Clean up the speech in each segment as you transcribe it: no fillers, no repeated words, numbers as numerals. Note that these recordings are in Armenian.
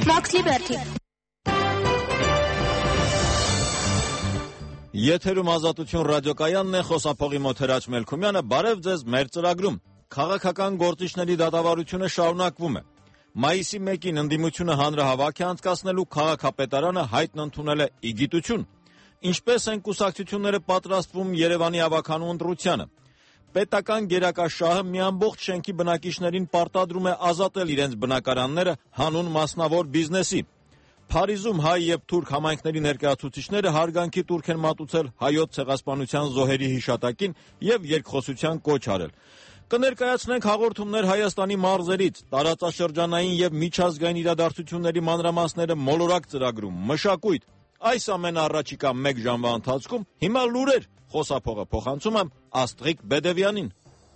Max Liberty. Եթերում ազատություն ռադիոկայանն է, խոսափողի մոտ Հրաչ Մելքումյանը, բարև ձեզ մեր ծրագրում։ Քաղաքական գործիչների դատավարությունը շարունակվում է։ Մայիսի 1-ին ընդդիմությունը հանրահավաք է անցկացնելու, քաղաքապետարանը հայտն ընդունել է ի գիտություն։ Ինչպես են կուսակցությունները պատրաստվում Երևանի ավականու ընտրությանը։ Պետական գերակաշահը մի ամբողջ շենքի բնակիչներին պարտադրում է ազատել իրենց բնակարանները հանուն մասնավոր բիզնեսի։ Փարիզում հայ եւ թուրք համայնքների ներկայացուցիչները հարգանքի տուրք են մատուցել հայոց ցեղասպանության զոհերի հիշատակին եւ երկխոսության կոչ արել։ Կներկայացնենք հաղորդումներ Հայաստանի մարզերից, տարածաշրջանային եւ միջազգային իրադարձությունների մանրամասները մոլորակ ծրագրում, մշակույթ։ Այս ամենը առաջիկա 1 ժամվա ընթացքում, հիմա լուրեր, խոսափողը փոխանցում եմ Աստղիկ Բեդևյանին։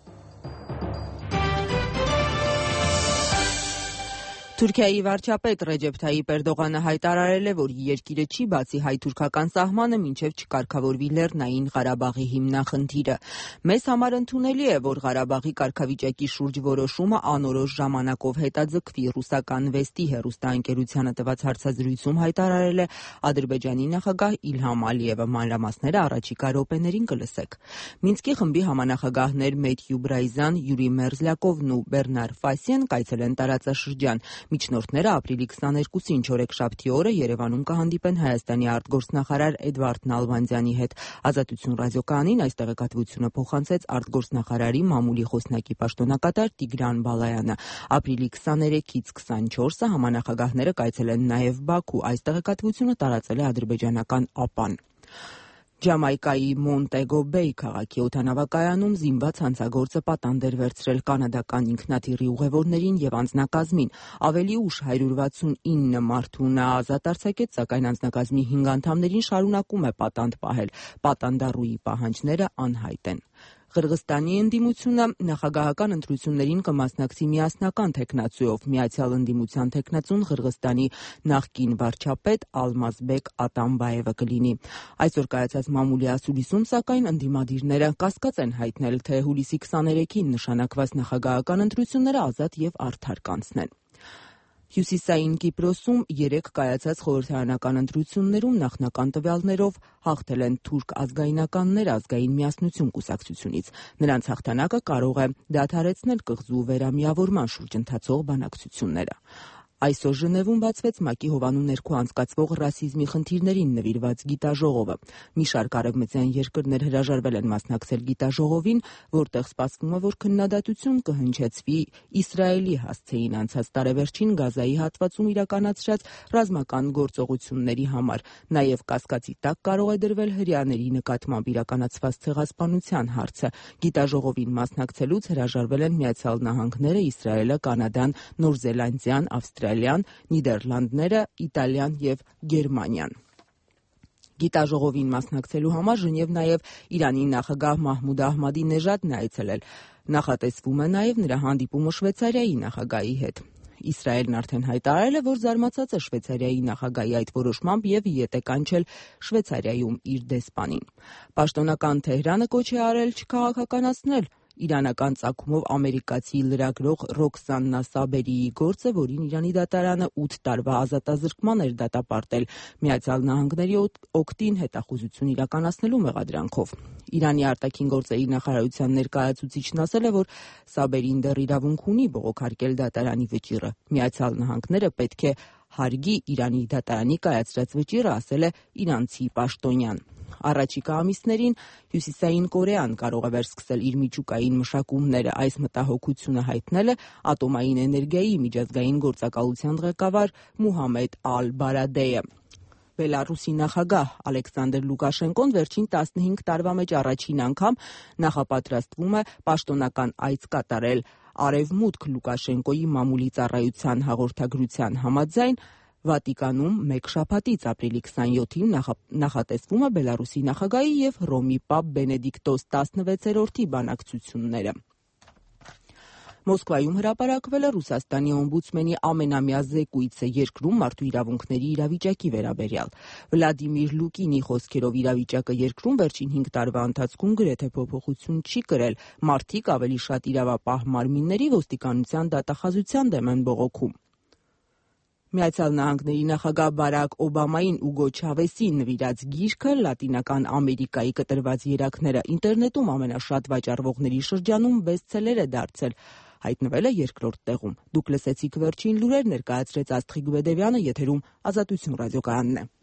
Թուրքիայի վարչապետ Ռեջեփ Թայիպ Էրդողանը հայտարարել է, որ երկիրը չի բացի հայ-թուրքական սահմանը, մինչև չկարգավորվի Լեռնային Ղարաբաղի հիմնախնդիրը։ Մեզ համար ընդունելի է, որ Ղարաբաղի կարգավիճակի շուրջ որոշումը անորոշ ժամանակով հետաձգվի, ռուսական Վեստի հեռուստաընկերությանը տված հարցազրույցում հայտարարել է Ադրբեջանի նախագահ Իլհամ Ալիևը։ Մանրամասները առաջիկա րոպեներին կլսեք։ Մինսկի խմբի համանախագահներ Մեթյու Բրայզան, Յուրի Մերզլյակովն ու Բեռնար Ֆասիեն կայցելեն տարածաշրջան։ Միջնորդները ապրիլի 22-ին չորեքշաբթի օրը Երևանում կհանդիպեն Հայաստանի արտգործնախարար Էդվարդ Նալբանդյանի հետ։ Ազատություն ռադիոկայանին այս տեղեկատվությունը փոխանցեց արտգործնախարարի մամուլի խոսնակի պաշտոնակատար Տիգրան Բալայանը։ Ապրիլի 23-ից 24-ը համանախագահները կայցելեն նաև Բաքու։ Այս տեղեկատվությունը տարածել է ադրբեջանական ԱՊԱ-ն։ Ջամայկայի Մոնտեգո Բեյ քաղաքի օդանավակայանում զինված հանցագործը պատանդ էր վերցրել կանադական ինքնաթիռի ուղևորներին եւ անձնակազմին։ Ավելի ուշ 169 մարդու նա ազատ արձակեց, սակայն անձնակազմի 5 անդամներին շարունակում է պատանդ պահել։ Պատանդառուի պահանջները անհայտ են։ Ղրղստանի ընդդիմությունը նախագահական ընտրություններին կմասնակցի միասնական թեկնածուով։ Միացյալ ընդդիմության թեկնածուն Ղրղստանի նախկին վարչապետ Ալմազբեկ Ատամբաևը կլինի։ Այսօր կայացած մամուլի ասուլիսում, սակայն, ընդդիմադիրները կասկած են հայտնել, թե հուլիսի 23-ին նշանակված նախագահական ընտրությունները ազատ եւ արդար կանցնեն։ Հյուսիսային Կիպրոսում 3 կայացած խորհրդարանական ընտրություններում նախնական տվյալներով հաղթել են թուրք ազգայնականներ Ազգային միասնություն կուսակցությունից։ Նրանց հաղթանակը կարող է դադարեցնել կղզու վերամիավորման շուրջ ընթացող բանակցությունները։ Այսօր Ժնևում բացվեց ՄԱԿ-ի հովանու ներքո անցկացվող ռասիզմի խնդիրներին նվիրված գիտաժողովը։ Մի շարք արևմտյան երկրներ հրաժարվել են մասնակցել գիտաժողովին, որտեղ սպասվում է, որ քննադատություն կհնչեցվի Իսրայելի հասցեին անցած տարեվերջին Գազայի հատվածում իրականացրած ռազմական գործողությունների համար։ Նաև կասկածի տակ կարող է դրվել հրեաների նկատմամբ իրականացված ցեղասպանության հարցը։ Գիտաժողովին մասնակցելուց հրաժարվել են Միացյալ Նահանգները, Իսրայելը, Կանադան, Նոր Զելանդիան, Ավստրալիան, Նիդերլանդները, Իտալիան եւ Գերմանիան։ Գիտաժողովին մասնակցելու համար Ժնև նաև Իրանի նախագահ Մահմուդ Ահմադի-Նեժադն է այցելել։ Նախատեսվում է նաև նրա հանդիպումը Շվեյցարիայի նախագահի հետ։ Իսրայելն արդեն հայտարարել է, որ զարմացած է Շվեյցարիայի նախագահի այդ որոշմամբ եւ ետ է կանչել Շվեյցարիայում իր դեսպանին։ Պաշտոնական Թեհրանը կոչ է արել չքաղաքականացնել իրանական ծագումով ամերիկացի լրագրող Ռոքսաննա Սաբերիի գործը, որին Իրանի դատարանը 8 տարվա ազատազրկման էր դատապարտել Միացյալ Նահանգների օգտին հետախուզություն իրականացնելու մեղադրանքով։ Իրանի արտաքին գործերի նախարարության ներկայացուցիչն ասել է, որ Սաբերին դեռ իրավունք ունի բողոքարկել դատարանի վճիռը։ Միացյալ Նահանգները պետք է հարգի Իրանի դատարանի կայացրած վճիռը, ասել է իրանցի պաշտոնյան։ Առաջիկա ամիսներին Հյուսիսային Կորեան կարող է վերսկսել իր միջուկային մշակումները։ Այս մտահոգությունը հայտնել է ատոմային էներգիայի միջազգային գործակալության ղեկավար Մուհամեդ Ալ-Բարադեը։ Բելարուսի նախագահ Ալեքսանդր Լուկաշենկոն վերջին 15 տարվա մեջ առաջին անգամ նախապատրաստվում է պաշտոնական այց կատարել Արևմուտք։ Լուկաշենկոյի մամուլի ծառայության հաղորդագրության համաձայն Վատիկանում մեկ շաբաթից ապրիլի 27-ին նախատեսվում է Բելարուսի նախագահի եւ Հռոմի Պապ Բենեդիկտոս 16-րդի բանակցությունները։ Մոսկվայում հրապարակվել է Ռուսաստանի օմբուդսմենի ամենամյա զեկույցը երկրում մարդու իրավունքների իրավիճակի վերաբերյալ։ Վլադիմիր Լուկինի խոսքերով իրավիճակը երկրում վերջին 5 տարվա ընթացքում գրեթե փոփոխություն չի կրել։ Մարդիկ ավելի շատ իրավապահ մարմինների ոստիկանության դատախազության դեմ են բողոքում։ Միացյալ Նահանգների նախագահ Բարակ Օբամային Ուգո Չավեսին նվիրած գիրքը Լատինական Ամերիկայի կտրված երակները ինտերնետում ամենաշատ վաճառվողների շրջանում բեսթսելեր է դարձել։ Հայտնվել է երկրորդ տեղում։ Դուք լսեցիք վերջին լուրեր, ներկայացրեց Աստղիկ Բեդևյանը, եթերում Ազատություն ռադիոկայանն է։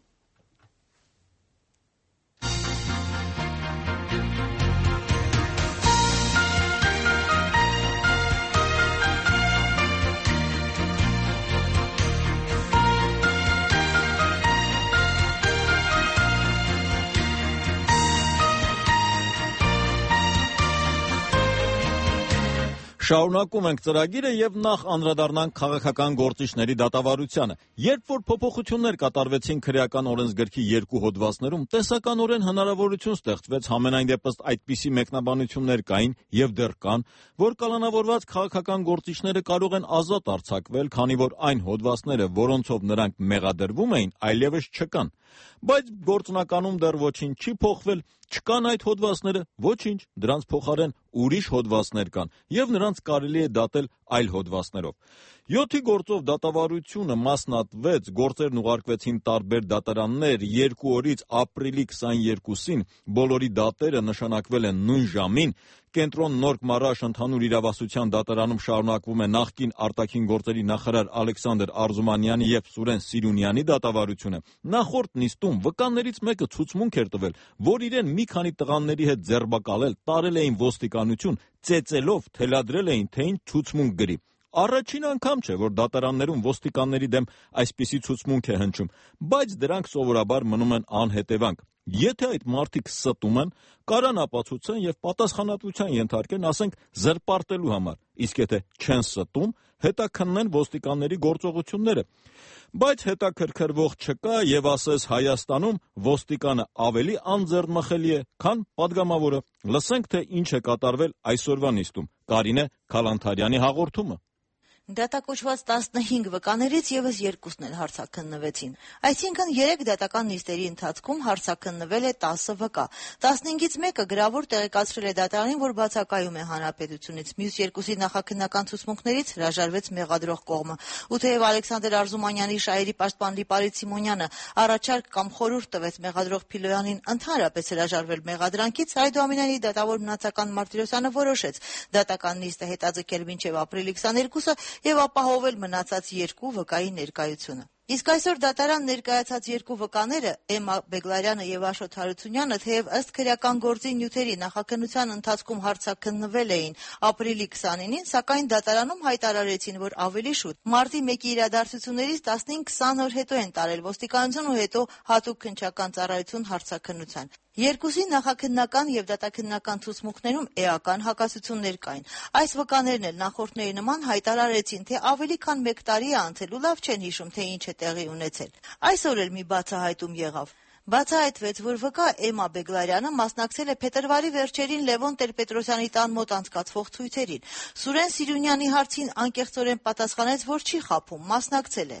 Շարունակում ենք ծրագիրը եւ նախ անդրադառնանք քաղաքական գործիչների դատավարությանը։ Երբ որ փոփոխություններ կատարվեցին քրեական օրենսգրքի երկու հոդվածներում, տեսականորեն հնարավորություն ստեղծվեց համենայն դեպս այդպիսի մեկնաբանություններ կային եւ դեռ կան, որ կալանավորված քաղաքական գործիչները կարող են ազատ արձակվել, քանի որ այն հոդվածները, որոնցով նրանք մեղադրվում էին, այլևս չկան։ Բայց գործնականում դեռ ոչինչ չի փոխվել, չկան այդ հոդվածները, ոչինչ, դրանց փոխարեն ուրիշ հոդվածներ կան, եւ նրանց կարելի է դատել այլ հոդվածներով։ 7-ի գործով դատավարությունը մասնատվեց, գործերն ուղարկվեցին տարբեր դատարաններ, 2 օրից ապրիլի 22-ին բոլորի դատերը նշանակվել են նույն ժամին։ Կենտրոն Նորք Մարաշ ընդհանուր իրավասության դատարանում շարունակվում է նախկին արտաքին գործերի նախարար Ալեքսանդր Արզումանյանի եւ Սուրեն Սիրունյանի դատավարությունը։ Նախորդ նիստում վկաներից մեկը ցուցմունք էր տվել, որ իրեն մի քանի տղաների հետ ձերբակալել, տարել էին ոստիկանություն, ծեծելով թելադրել էին, թե ինչ ցուցմունք գրի։ Առաջին անգամ չէ, որ դատարաններում ոստիկանների դեմ այսպիսի ցուցմունք է հնչում, բայց դրանք սովորաբար մնում են անհետևանք։ Եթե այդ մարդիկ ստում են, կարան ապացուցեն եւ պատասխանատվության ենթարկեն, ասենք, զրպարտելու համար, իսկ եթե չեն ստում, հետաքննեն ոստիկանների գործողությունները։ Բայց հետաքրքրվող չկա եւ ասես Հայաստանում ոստիկանը ավելի անձեռնմխելի է, քան падգամավորը։ Լսենք, թե ինչ է կատարվել այսօրվա նիստում։ Կարինե Քալանթարյանի հաղորդումը։ Դատակոչված 15 վկաներից եւս 2-ն էլ հարցաքննվեցին։ Այսինքն 3 դատական նիստերի ընթացքում հարցաքննվել է 10 վկա։ 15-ից մեկը գրավոր տեղեկացրել է դատարանին, որ բացակայում է հանրապետությունից։ Մյուս 2-ի նախաքննական ցուցմունքներից հրաժարվեց մեղադրող կողմը։ Ու թեև Ալեքսանդր Արզումանյանի շահերի պաշտպան Լիպարիտ Սիմոնյանը առաջարկ կամ խորհուրդ տվեց մեղադրող Փիլոյանին ընդհանրապես հրաժարվել մեղադրանքից, այդուամենայնիվ դատավոր Մնացական Մարտիրոսյանը որոշեց դատական նիստը հետաձգել մինչև ապրիլի 22-ը եւ ապահովել մնացած 2 վկայի ներկայությունը։ Իսկ այսօր դատարան ներկայացած 2 վկաները Էմմա Բեգլարյանը եւ Աշոտ Հարությունյանը, թեև ըստ քրեական գործի նյութերի նախաքննության ընթացքում հարցաքննվել էին ապրիլի 29-ին, սակայն դատարանում հայտարարեցին, որ ավելի շուտ մարտի 1-ի իրադարձություններից 15-20 օր հետո են տարել ոստիկանություն ու հետո հատուկ քննչական ծառայություն հարցաքննության։ 2-ի նախաքննական եւ դատաքննական ցուցմունքներում էական հակասություններ կային։ Այս վկաներն էլ նախորդների նման հայտարարեցին, թե ավելի քան 1 տարի է անցել ու լավ չեն հիշում, թե ինչ է տեղի ունեցել։ Այսօր էլ մի բացահայտում եղավ։ Բացահայտվեց, որ վկա Էմմա Բեգլարյանը մասնակցել է փետրվարի վերջերին Լևոն Տեր-Պետրոսյանի տան մոտ անցկացվող ցույցերին։ Սուրեն Սիրունյանի հարցին անկեղծորեն պատասխանեց, որ չի խաբում, մասնակցել է։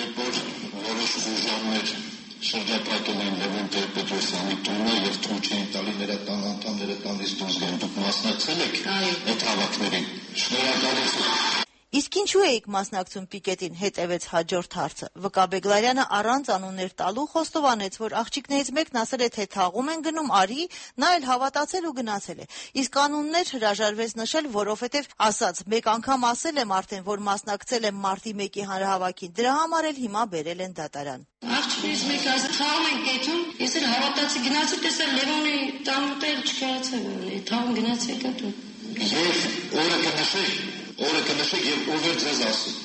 Որոշ ուժաններ շրջապատում են Լևոն Տեր-Պետրոսյանի տունը եւ թույլ չէին տալի նրա տան անդամները տանից դուրս գան։ Դուք մասնակցել եք այդ հավաքներին։ Շնորհակալություն։ Իսկ ինչու էիք մասնակցում պիկետին, հետևեց հաջորդ հարցը։ Վկա Բեգլարյանը առանց անուններ տալու խոստովանեց, որ աղջիկներից մեկն ասել է, թե թաղում են գնում, արի, նա էլ հավատացել ու գնացել է։ Իսկ անուններ հրաժարվեց նշել, որովհետև ասաց, մեկ անգամ ասել եմ արդեն, որ մասնակցել եմ մարտի 1-ի հանրահավաքին, դրա համար էլ հիմա բերել են դատարան։ Աղջիկներից մեկը ասաց, թաղում են գետում, ես էլ հավատացի, գնացի, տեսա Լևոնի տանուտը էլ չկարացել, թաղում գնացի եկա դու։ Եվ օրը կնշեք եւ ով էր ձեզ ասում։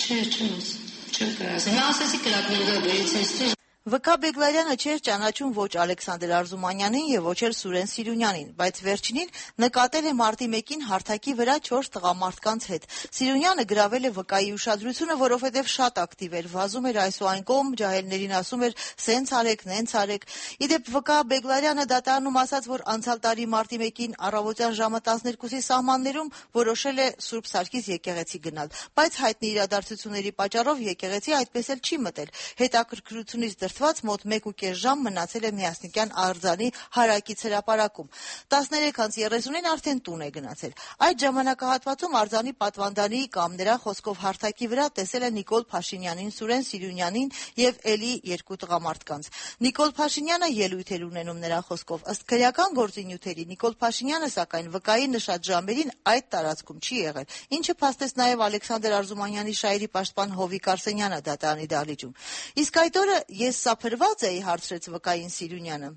Չեմ կարասել։ Նա ասեցի կրակները բերեցի։ Վկա Բեգլարյանը չէր ճանաչում ոչ Ալեքսանդր Արզումանյանին եւ ոչ էլ Սուրեն Սիրունյանին, բայց վերջինին նկատել է մարտի 1-ին հարթակի վրա 4 տղամարդկանց հետ։ Սիրունյանը գրավել է վկայի ուշադրությունը, որովհետեւ շատ ակտիվ էր, վազում էր այս ու այն կողմ, ջահելներին ասում էր՝ «Սենց արեք, նենց արեք»։ Իդեպ վկա Բեգլարյանը դատարանում ասաց, որ անցյալ տարի մարտի 1-ին առավոտյան ժամը 12-ի սահմաններում որոշել է Սուրբ Սարգիս եկեղեցի գնալ, բայց հայտնի իրադարձությունների պատճառով եկեղեցի այդպես էլ չի մտել։ Հետաքրքրությունից կրթված մոտ 1.5 ժամ մնացել է Միասնիկյան արձանի հարակից հրապարակում։ 13:30-ին արդեն տուն է գնացել։ Այդ ժամանակահատվածում արձանի պատվանդանի կամ նրա խոսքով հարթակի վրա տեսել է Նիկոլ Փաշինյանին, Սուրեն Սիրունյանին եւ էլի 2 տղամարդկանց։ Նիկոլ Փաշինյանը ելույթ էր ունենում նրա խոսքով։ Ըստ քրեական գործի նյութերի Նիկոլ Փաշինյանը սակայն վկայի նշած ժամերին այդ տարածքում չի եղել, ինչը փաստեց նաեւ Ալեքսանդր Արզումանյանի շայրի պաշտպան Հովիկ Արսենյանը դատարանի դահլիճում։ Իսկ այդ օրը ես սափրված էի, հարցրեց վկային Սիրունյանը։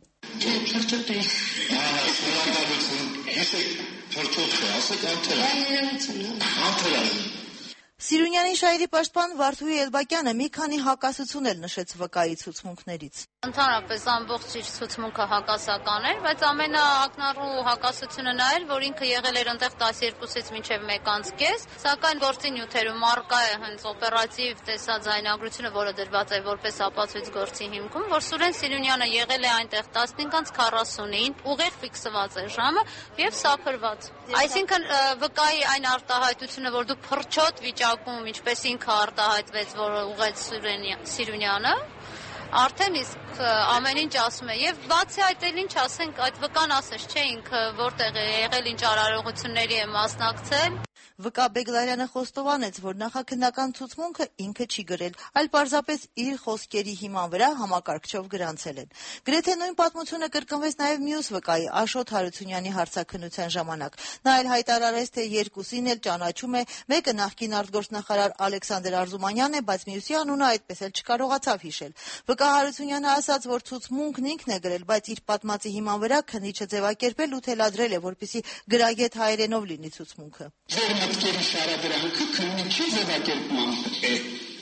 Սիրունյանի շայրի պաշտպան Վարդուհի Էլբակյանը մի քանի հակասություն էլ նշեց վկայի ցուցմունքներից։ Ընդհանրապես ամբողջ իր ցուցմունքը հակասական էր, բայց ամենաակնառու հակասությունը նա էր, որ ինքը եղել էր այնտեղ 12-ից մինչև 1:30, սակայն գործի նյութերում առկա է հենց օպերատիվ տեսած ձայնագրությունը, որը դրված է որպես ապացույց գործի հիմքում, որ Սուրեն Սիրունյանը եղել է այնտեղ 15:40-ին, ուղիղ ֆիքսված է ժամը եւ սափրված։ Այսինքն վկայի այն արտահայտությունը, որ դու փրչոտ վիճակում, ինչպես ինքը արտահայտվեց, որ ուղղեց Սիրունյանը, արդեն իսկ ամեն ինչ ասում է եւ բացի այդ էլ ինչ ասենք, այդ վկան ասես չէ ինքը որտեղ է եղել, ինչ արարողությունների է մասնակցել։ Վկա Բեգլարյանը խոստովանեց, որ նախաքննական ցուցմունքը ինքը չի գրել, այլ պարզապես իր խոսքերի հիման վրա համակարգչով գրանցել են։ Գրեթե նույն պատմությունը կրկնվեց նաև մյուս վկայի Աշոտ Հարությունյանի հարցաքննության ժամանակ։ Նա էլ հայտարարեց, թե երկուսին էլ ճանաչում է, մեկը նախկին արտգործնախարար Ալեքսանդր Արզումանյանն է, բայց մյուսի անունը այդպես էլ չկարողացավ հիշել։ Վկա Հարությունյանը ասաց, որ ցուցմունքն ինքն է գրել, բայց իր պատմածի հիման վրա քննիչը ձևակերպել ու թելադրել է, որպեսզի գրագետ հայերենով լինի ցուցմունքը։ Մտքերի շարադրանքը քննիչի ձևակերպման է։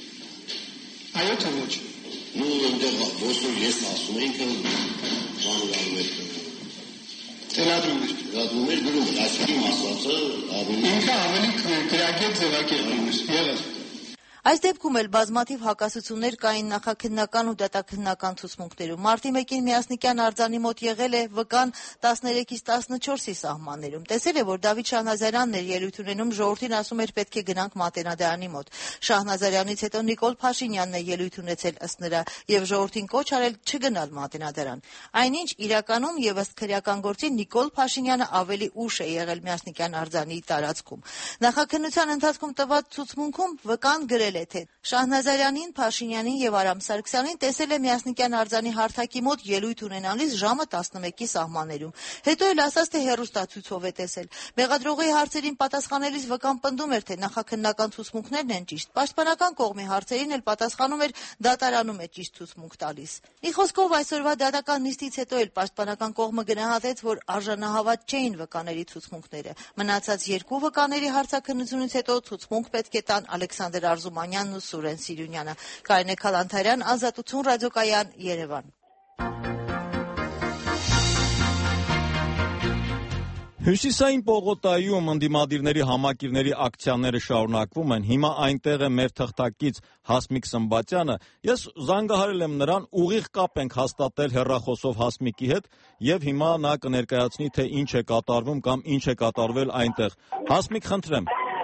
Այո, թե ոչ։ Նու այնտեղ ոսոր ես ասում էինք բանալու էր։ Թելադրում էր գրում էր, այսինքն ասածը ավելի ինքը ավելի գրագետ ձևակերպում էր։ Եղավ։ Այս դեպքում էլ բազմաթիվ հակասություններ կային նախաքննական ու դատաքննական ցուցմունքներում։ Մարտի 1-ին Միասնիկյան արձանի մոտ եղել է վկան 13-ից 14-ի սահմաններում։ Տեսել է, որ Դավիթ Շահնազարյանն էր ելույթ ունենում, ժողովրդին ասում էր պետք է գնանք Մատենադարանի մոտ։ Շահնազարյանից հետո Նիկոլ Փաշինյանն է ելույթ ունեցել ըստ նրա եւ ժողովրդին կոչ արել չգնալ Մատենադարան։ Այնինչ իրականում եւ ըստ քրեական գործի Նիկոլ Փաշինյանը ավելի ուշ է եղել Միասնիկյան արձանի տարածքում։ Նախաքննության ընթացքում տված ցուցմունքում վկան գրել թե Շահնազարյանին, Փաշինյանին եւ Արամ Սարգսյանին տեսել է Միասնիկյան արձանի հարթակի մոտ ելույթ ունենալիս ժամը 11-ի սահմաններում։ Հետո էլ ասաց, թե հեռուստացույցով է տեսել։ Մեղադրողի հարցերին պատասխանելիս վկան պնդում էր, թե նախաքննական ցուցմունքներն են ճիշտ։ Պաշտպանական կողմի հարցերին էլ պատասխանում էր դատարանում է ճիշտ ցուցմունք տալիս։ Մի խոսքով այսօրվա դատական նիստից հետո էլ պաշտպանական կողմը գնահատեց, որ արժանահավատ չէին վկաների ցուցմունքները։ Մնացած երկու վկաների հարցաքննությունից հետո ցուցմունք պետք է տան Ալեքսանդր Արզումանյանն ու Սուրեն Սիրունյանը։ Կարինե Քալանթարյան, Ազատություն ռադիոկայան, Երևան։ Հյուսիսային Պողոտայում ընդդիմադիրների համակիրների ակցիաները շարունակվում են։ Հիմա այնտեղ է մեր թղթակից Հասմիկ Սմբատյանը։ Ես զանգահարել եմ նրան, ուղիղ կապ ենք հաստատել հեռախոսով Հասմիկի հետ եւ հիմա նա կներկայացնի, թե ինչ է կատարվում կամ ինչ է կատարվել այնտեղ։ Հասմիկ, խնդրեմ։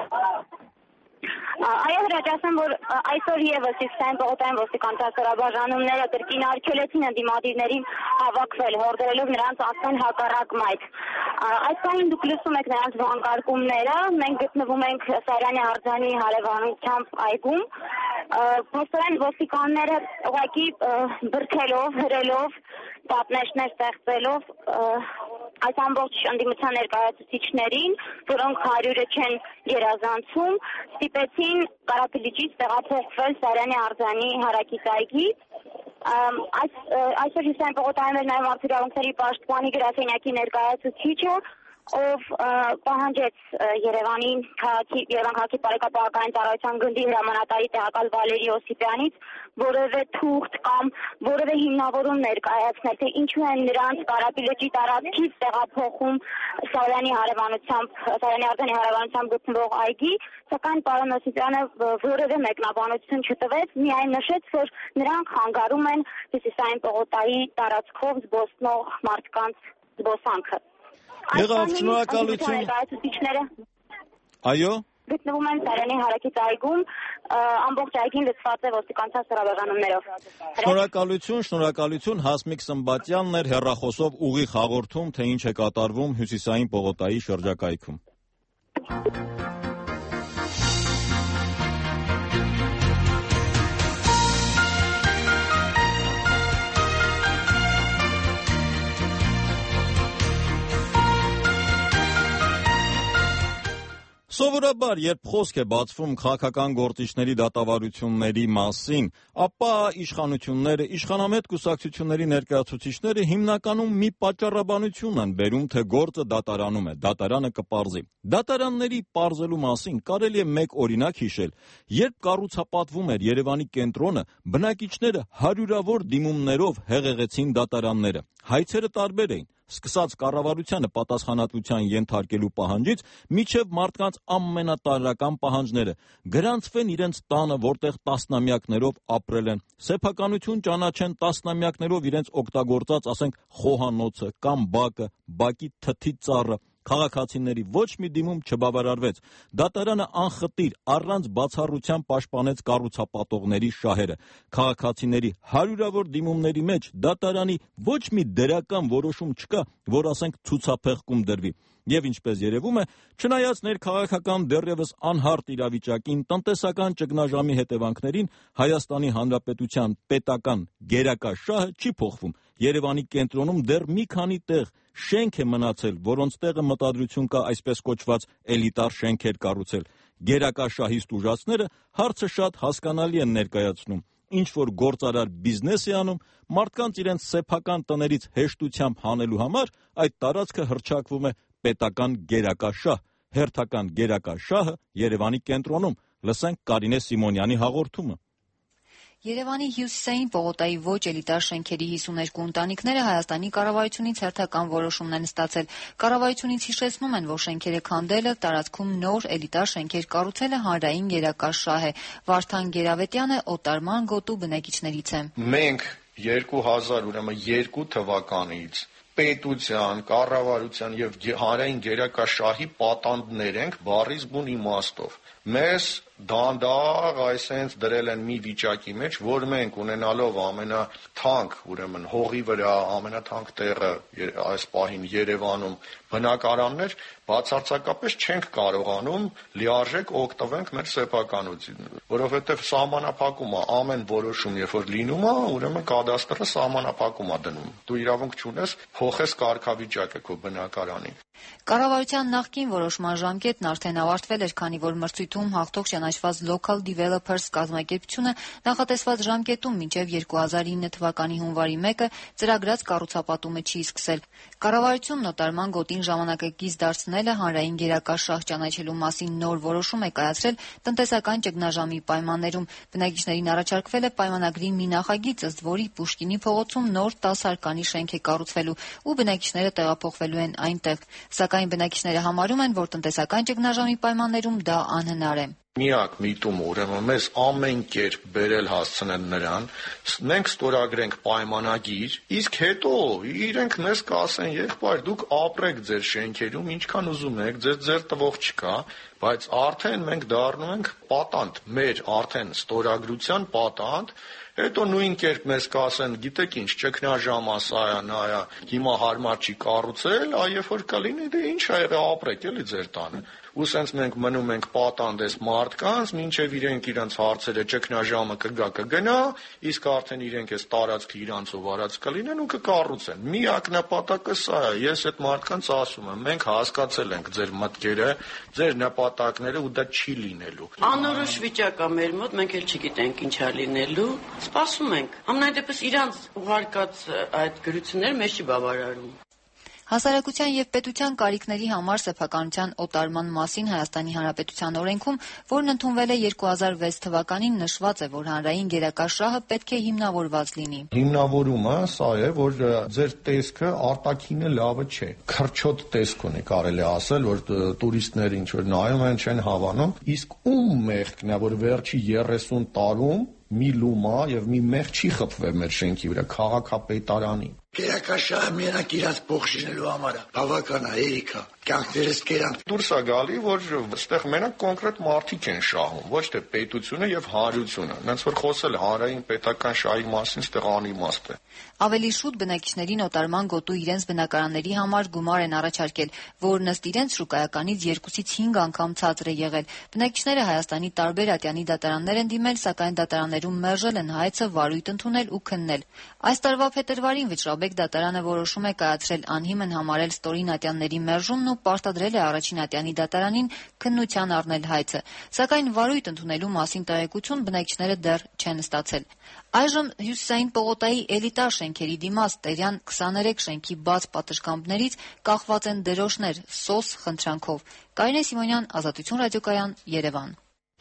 Այո, հրաժարեցեմ, որ այսօր եւս Հյուսիսային Պողոտայում ոստիկան ծառայաբաժանումները կրկին արգելեցին ընդդիմադիրներին հավաքվել, հորդորելով նրանց ասել հակառակ մայթ։ Այս պահին դուք լսում եք նրանց վանկարկումները, մենք գտնվում ենք Սարյանի արձանի հարևանությամբ այգում։ Փոստորեն ոստիկանները ուղղակի բրդելով, հրելով, պատնեշներ ստեղծելով այս ամբողջ ընդդիմության ներկայացուցիչներին, որոնք 100-ը չեն գերազանցում, ստիպեցին Կարապի-Լիճից տեղափոխվել Սարյանի արձանի հարակից այգի։ Այսօր Հյուսիսային Պողոտայում էր նաև մարդու իրավունքների պաշտպանի գրասենյակի ներկայացուցիչը, ով պահանջեց Երևան քաղաքի բարեկապահական ծառայության գնդի հրամանատարի տեղակալ Վալերի Օսիպյանից որևէ թուղթ կամ որևէ հիմնավորում ներկայացնել, թե ինչու են նրանց Կարապի-Լճի տարածքից տեղափոխում Սարյանի արձանի հարևանությամբ գտնվող այգի, սակայն պարոն Օսիպյանը որևէ մեկնաբանություն չտվեց, միայն նշեց, որ նրանք խանգարում են Հյուսիսային Պողոտայի տարածքով զբոսնող մարդկանց զբոսանքը։ Եղավ, շնորհակալություն։ Այո։ Գտնվում եմ Սարյանի հարակից այգում, ամբողջ այգին լցված է ոստիկանության ստորաբաժանումներով։ Շնորհակալություն, Հասմիկ Սմբատյանն էր հեռախոսով ուղիղ հաղորդում, թե ինչ է կատարվում Հյուսիսային պողոտայի շրջակայքում։ Սովորաբար, երբ խոսք է բացվում քաղաքական գործիչների դատավարությունների մասին, ապա իշխանությունները, իշխանամետ կուսակցությունների ներկայացուցիչները հիմնականում մի պատճառաբանություն են բերում, թե գործը դատարանում է, դատարանը կպարզի։ Դատարանների պարզելու մասին կարելի է մեկ օրինակ հիշել, երբ կառուցապատվում էր Երևանի կենտրոնը, բնակիչները հարյուրավոր դիմումներով հեղեղեցին դատարանները։ Հայցերը տարբեր էին, սկսած կառավարությանը պատասխանատվության ենթարկելու պահանջից մինչև մարդկանց ամենատարրական պահանջները, գրանցվեն իրենց տանը, որտեղ տասնամյակներով ապրել են, սեփականություն ճանաչեն տասնամյակներով իրենց օգտագործած, ասենք, խոհանոցը կամ բակը, բակի թթի ծառը, քաղաքացիների ոչ մի դիմում չբավարարվեց։ Դատարանը անխտիր, առանց բացառության պաշտպանեց կառուցապատողների շահերը։ Քաղաքացիների հարյուրավոր դիմումների մեջ դատարանի ոչ մի դրական որոշում չկա, որ ասենք ցուցափեղկում դրվի։ Եվ ինչպես երևում է, չնայած ներքաղաքական դեռևս անհարթ իրավիճակին, տնտեսական ճգնաժամի հետևանքներին, Հայաստանի Հանրապետության պետական գերակա շահը չի փոխվում։ Երևանի կենտրոնում դեռ մի քանի տեղ շենք է մնացել, որոնց տեղը մտադրություն կա այսպես կոչված էլիտար շենքեր կառուցել։ Գերակա շահիստ ուժածները հարցը շատ հասկանալի են ներկայացնում։ Ինչ որ գործարար բիզնես է անում, մարդկանց իրենց սեփական տներից հեշտությամբ հանելու համար այդ տարածքը հռչակվում է պետական գերակա շահ, հերթական գերակա շահը Երևանի կենտրոնում։ Լսենք Կարինե Սիմոնյանի հաղորդումը։ Երևանի հյուսիսային պողոտայի ոչ էլիտար շենքերի 52 ընտանիքները Հայաստանի կառավարությունից հերթական որոշումն են ստացել։ Կառավարությունից հիշեցնում են, որ շենքերը քանդելը, տարածքում նոր էլիտար շենքեր կառուցելը հանրային գերակա շահ է։ Վարդան Գերավետյանը օտարման գոտու բնակիչներից է։ Մենք 2002 թվականից պետության, կառավարության եւ հանրային գերակա շահի պատանդներ ենք բառից բուն իմաստով։ Մեզ դանդաղ այսենց դրել են մի վիճակի մեջ, որ մենք ունենալով ամենաթանկ, ուրեմն հողի վրա ամենաթանկ տեղը այս պահին Երևանում բնակարաններ, բացարձակապես չենք կարողանում լիարժեք օգտվենք մեր սեփականությունից, որովհետև սահմանափակում է ամեն որոշում, երբ որ լինում է, ուրեմն կադաստրը սահմանափակում է դնում։ Դու իրավունք չունես փոխես կարգավիճակը քո բնակարանի։ Կառավարության նախկին որոշման ժամկետն արդեն ավարտվել էր, քանի որ մրցույթում հաղթող ճանաչված Local Developers կազմակերպությունը նախատեսված ժամկետում մինչև 2009 թվականի հունվարի 1-ը ծրագրած կառուցապատումը չի սկսել։ Կառավարությունն օտարման գոտին ժամանակակից դարձնելը հանրային գերակա շահ ճանաչելու մասին նոր որոշում է կայացրել տնտեսական ճգնաժամի պայմաններում։ Բնակիչներին առաջարկվել է պայմանագրի մի նախագիծ, ըստ որի Պուշկինի փողոցում նոր 10 հարկանի շենք է կառուցվելու ու բնակիչները տեղափոխվելու են այնտեղ։ Սակայն բնակիչները համարում են, որ տնտեսական ճգնաժամի պայմաններում դա անհնար է։ Միակ միտումը ուրեմն մեզ ամեն կերպ բերել հասցնել նրան, մենք ստորագրենք պայմանագիր, իսկ հետո իրենք մեզ կասեն, եղբայր, դուք ապրեք ձեր շենքերում, ինչքան ուզում եք, ձեր տվող չկա, բայց արդեն մենք դառնում ենք պատանդ, մեր արդեն ստորագրության պատանդ, հետո նույն կերպ մեզ կասեն, գիտեք ինչ, ճգնաժամա սա է, նա է, հիմա հարմար չի կառուցել, երբ որ կլինի, դե ինչ ա եղել, ապրեք էլի ձեր տանը։ Ու սենց մենք մնում ենք պատանդես մարդկանց, մինչև իրենք իրենց հարցերը ճգնաժամը կգնա, իսկ արդեն իրենք այս տարածքը իրանցով արած կլինեն ու կկառուցեն։ Միակ նպատակը սա է, ես այդ մարդկանց ասում եմ, մենք հասկացել ենք ձեր մտքերը, ձեր նպատակները ու դա չի լինելու։ Անորոշ վիճակ է մեր մոտ, մենք էլ չգիտենք ինչ է լինելու, սպասում ենք։ Ամենայն դեպս իրանց ուղարկած այդ գրությունները մեզ չի բավարարում։ Հասարակության և պետության կարիքների համար սեփականության օտարման մասին Հայաստանի Հանրապետության օրենքում, որն ընդունվել է 2006 թվականին, նշված է, որ հանրային գերակա շահը պետք է հիմնավորված լինի։ Հիմնավորումը սա է, որ ձեր տեսքը արտաքինը լավը չէ։ Քրչոտ տեսք ունի, կարելի ասել, որ տուրիստները ինչ որ նայում են, չեն հավանում, իսկ ում մեղքն է, որ վերջի 30 տարում մի լումա եւ մի մեղ չի խփվել մեր շենքի վրա, քաղաքապետարանի։ Գերակաշահը մենակ իրաց փոխշինելու համար է, բավական է, Էրիկա, կյանքներս կերանք։ Դուրս է գալի, որ այստեղ մենակ կոնկրետ մարդիկ են շահում, ոչ թե պետությունը եւ հանրությունը։ Նենց որ խոսել հանրային պետական շահի մասին այստեղ անիմաստ է։ Ավելի շուտ բնակիչներին օտարման գոտու իրենց բնակարանների համար գումար են առաջարկել, որ ըստ իրենց շուկայականից 2-ից 5 անգամ ցածր է եղել։ Բնակիչները Հայաստանի տարբեր ատյանի դատարաններ են դիմել, սակայն դատարաններում մերժել են հայցը վարույթ ընդունել ու քննել։ Այս տարվա փետրվարին Վիճռաբեկ դատարանը որոշում է կայացրել անհիմն համարել ստորին ատյանների մերժումն ու պարտադրել է առաջին ատյանի դատարանին քննության առնել հայցը, սակայն վարույթ ընդունելու մասին տեղեկություն բնակիչները դեռ չեն ստացել։ Այժմ Հյուսիսային պողոտայի էլիտար շենքերի դիմաց Տերյան 23 շենքի բաց պատշգամբներից կախված են դրոշներ սոս խնդրանքով։ Կարինե Սիմոնյան, Ազատություն ռադիոկայան, Երևան։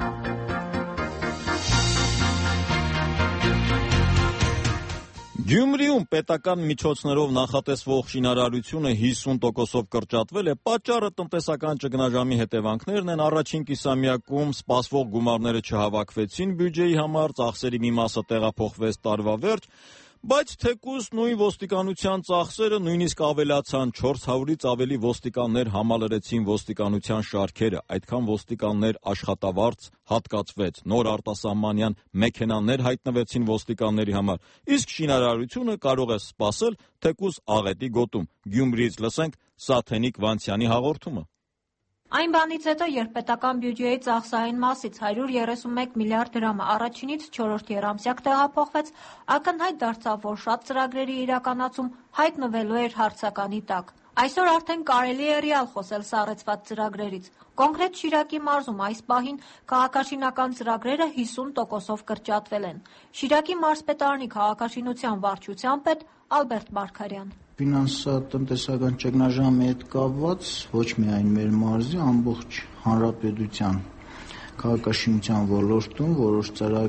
Գյումրիում պետական միջոցներով նախատեսվող շինարարությունը 50%-ով կրճատվել է, պատճառը տնտեսական ճգնաժամի հետևանքներն են, առաջին կիսամյակում սպասվող գումարները չհավաքվեցին բյուջեի համար, ծախսերի մի մասը տեղափոխվեց տարվա վերջ, բայց թեկուզ նույն ոստիկանության ծախսերը նույնիսկ ավելացան, 400-ից ավելի ոստիկաններ համալրեցին ոստիկանության շարքերը, այդքան ոստիկաններ աշխատավարձ հատկացվեց, նոր արտասահմանյան մեքենաներ հայտնվեցին ոստիկանների համար, իսկ շինարարությունը կարող է սպասել թեկուզ աղետի գոտում։ Գյումրիից լսենք Սաթենիկ Վանցյանի հաղորդումը։ Այն բանից հետո, երբ պետական բյուջեի ծախսային մասից 131 միլիարդ դրամը առաջինից 4-րդ եռամսյակ տեղափոխվեց, ակնհայտ դարձավ, որ շատ ծրագրերի իրականացում հայտնվելու էր հարցականի տակ։ Այսօր արդեն կարելի է ռեալ խոսել սառեցված ծրագրերից։ Կոնկրետ Շիրակի մարզում այս պահին քաղաքաշինական ծրագրերը 50%-ով կրճատվել են։ Շիրակի մարզպետարանի քաղաքաշինության վարչության պետ Ալբերտ Մարգարյան։ Ֆինանսատնտեսական ճգնաժամի հետ կապված ոչ միայն մեր մարզի, ամբողջ հանրապետության քաղաքաշինության ոլորտում որոշ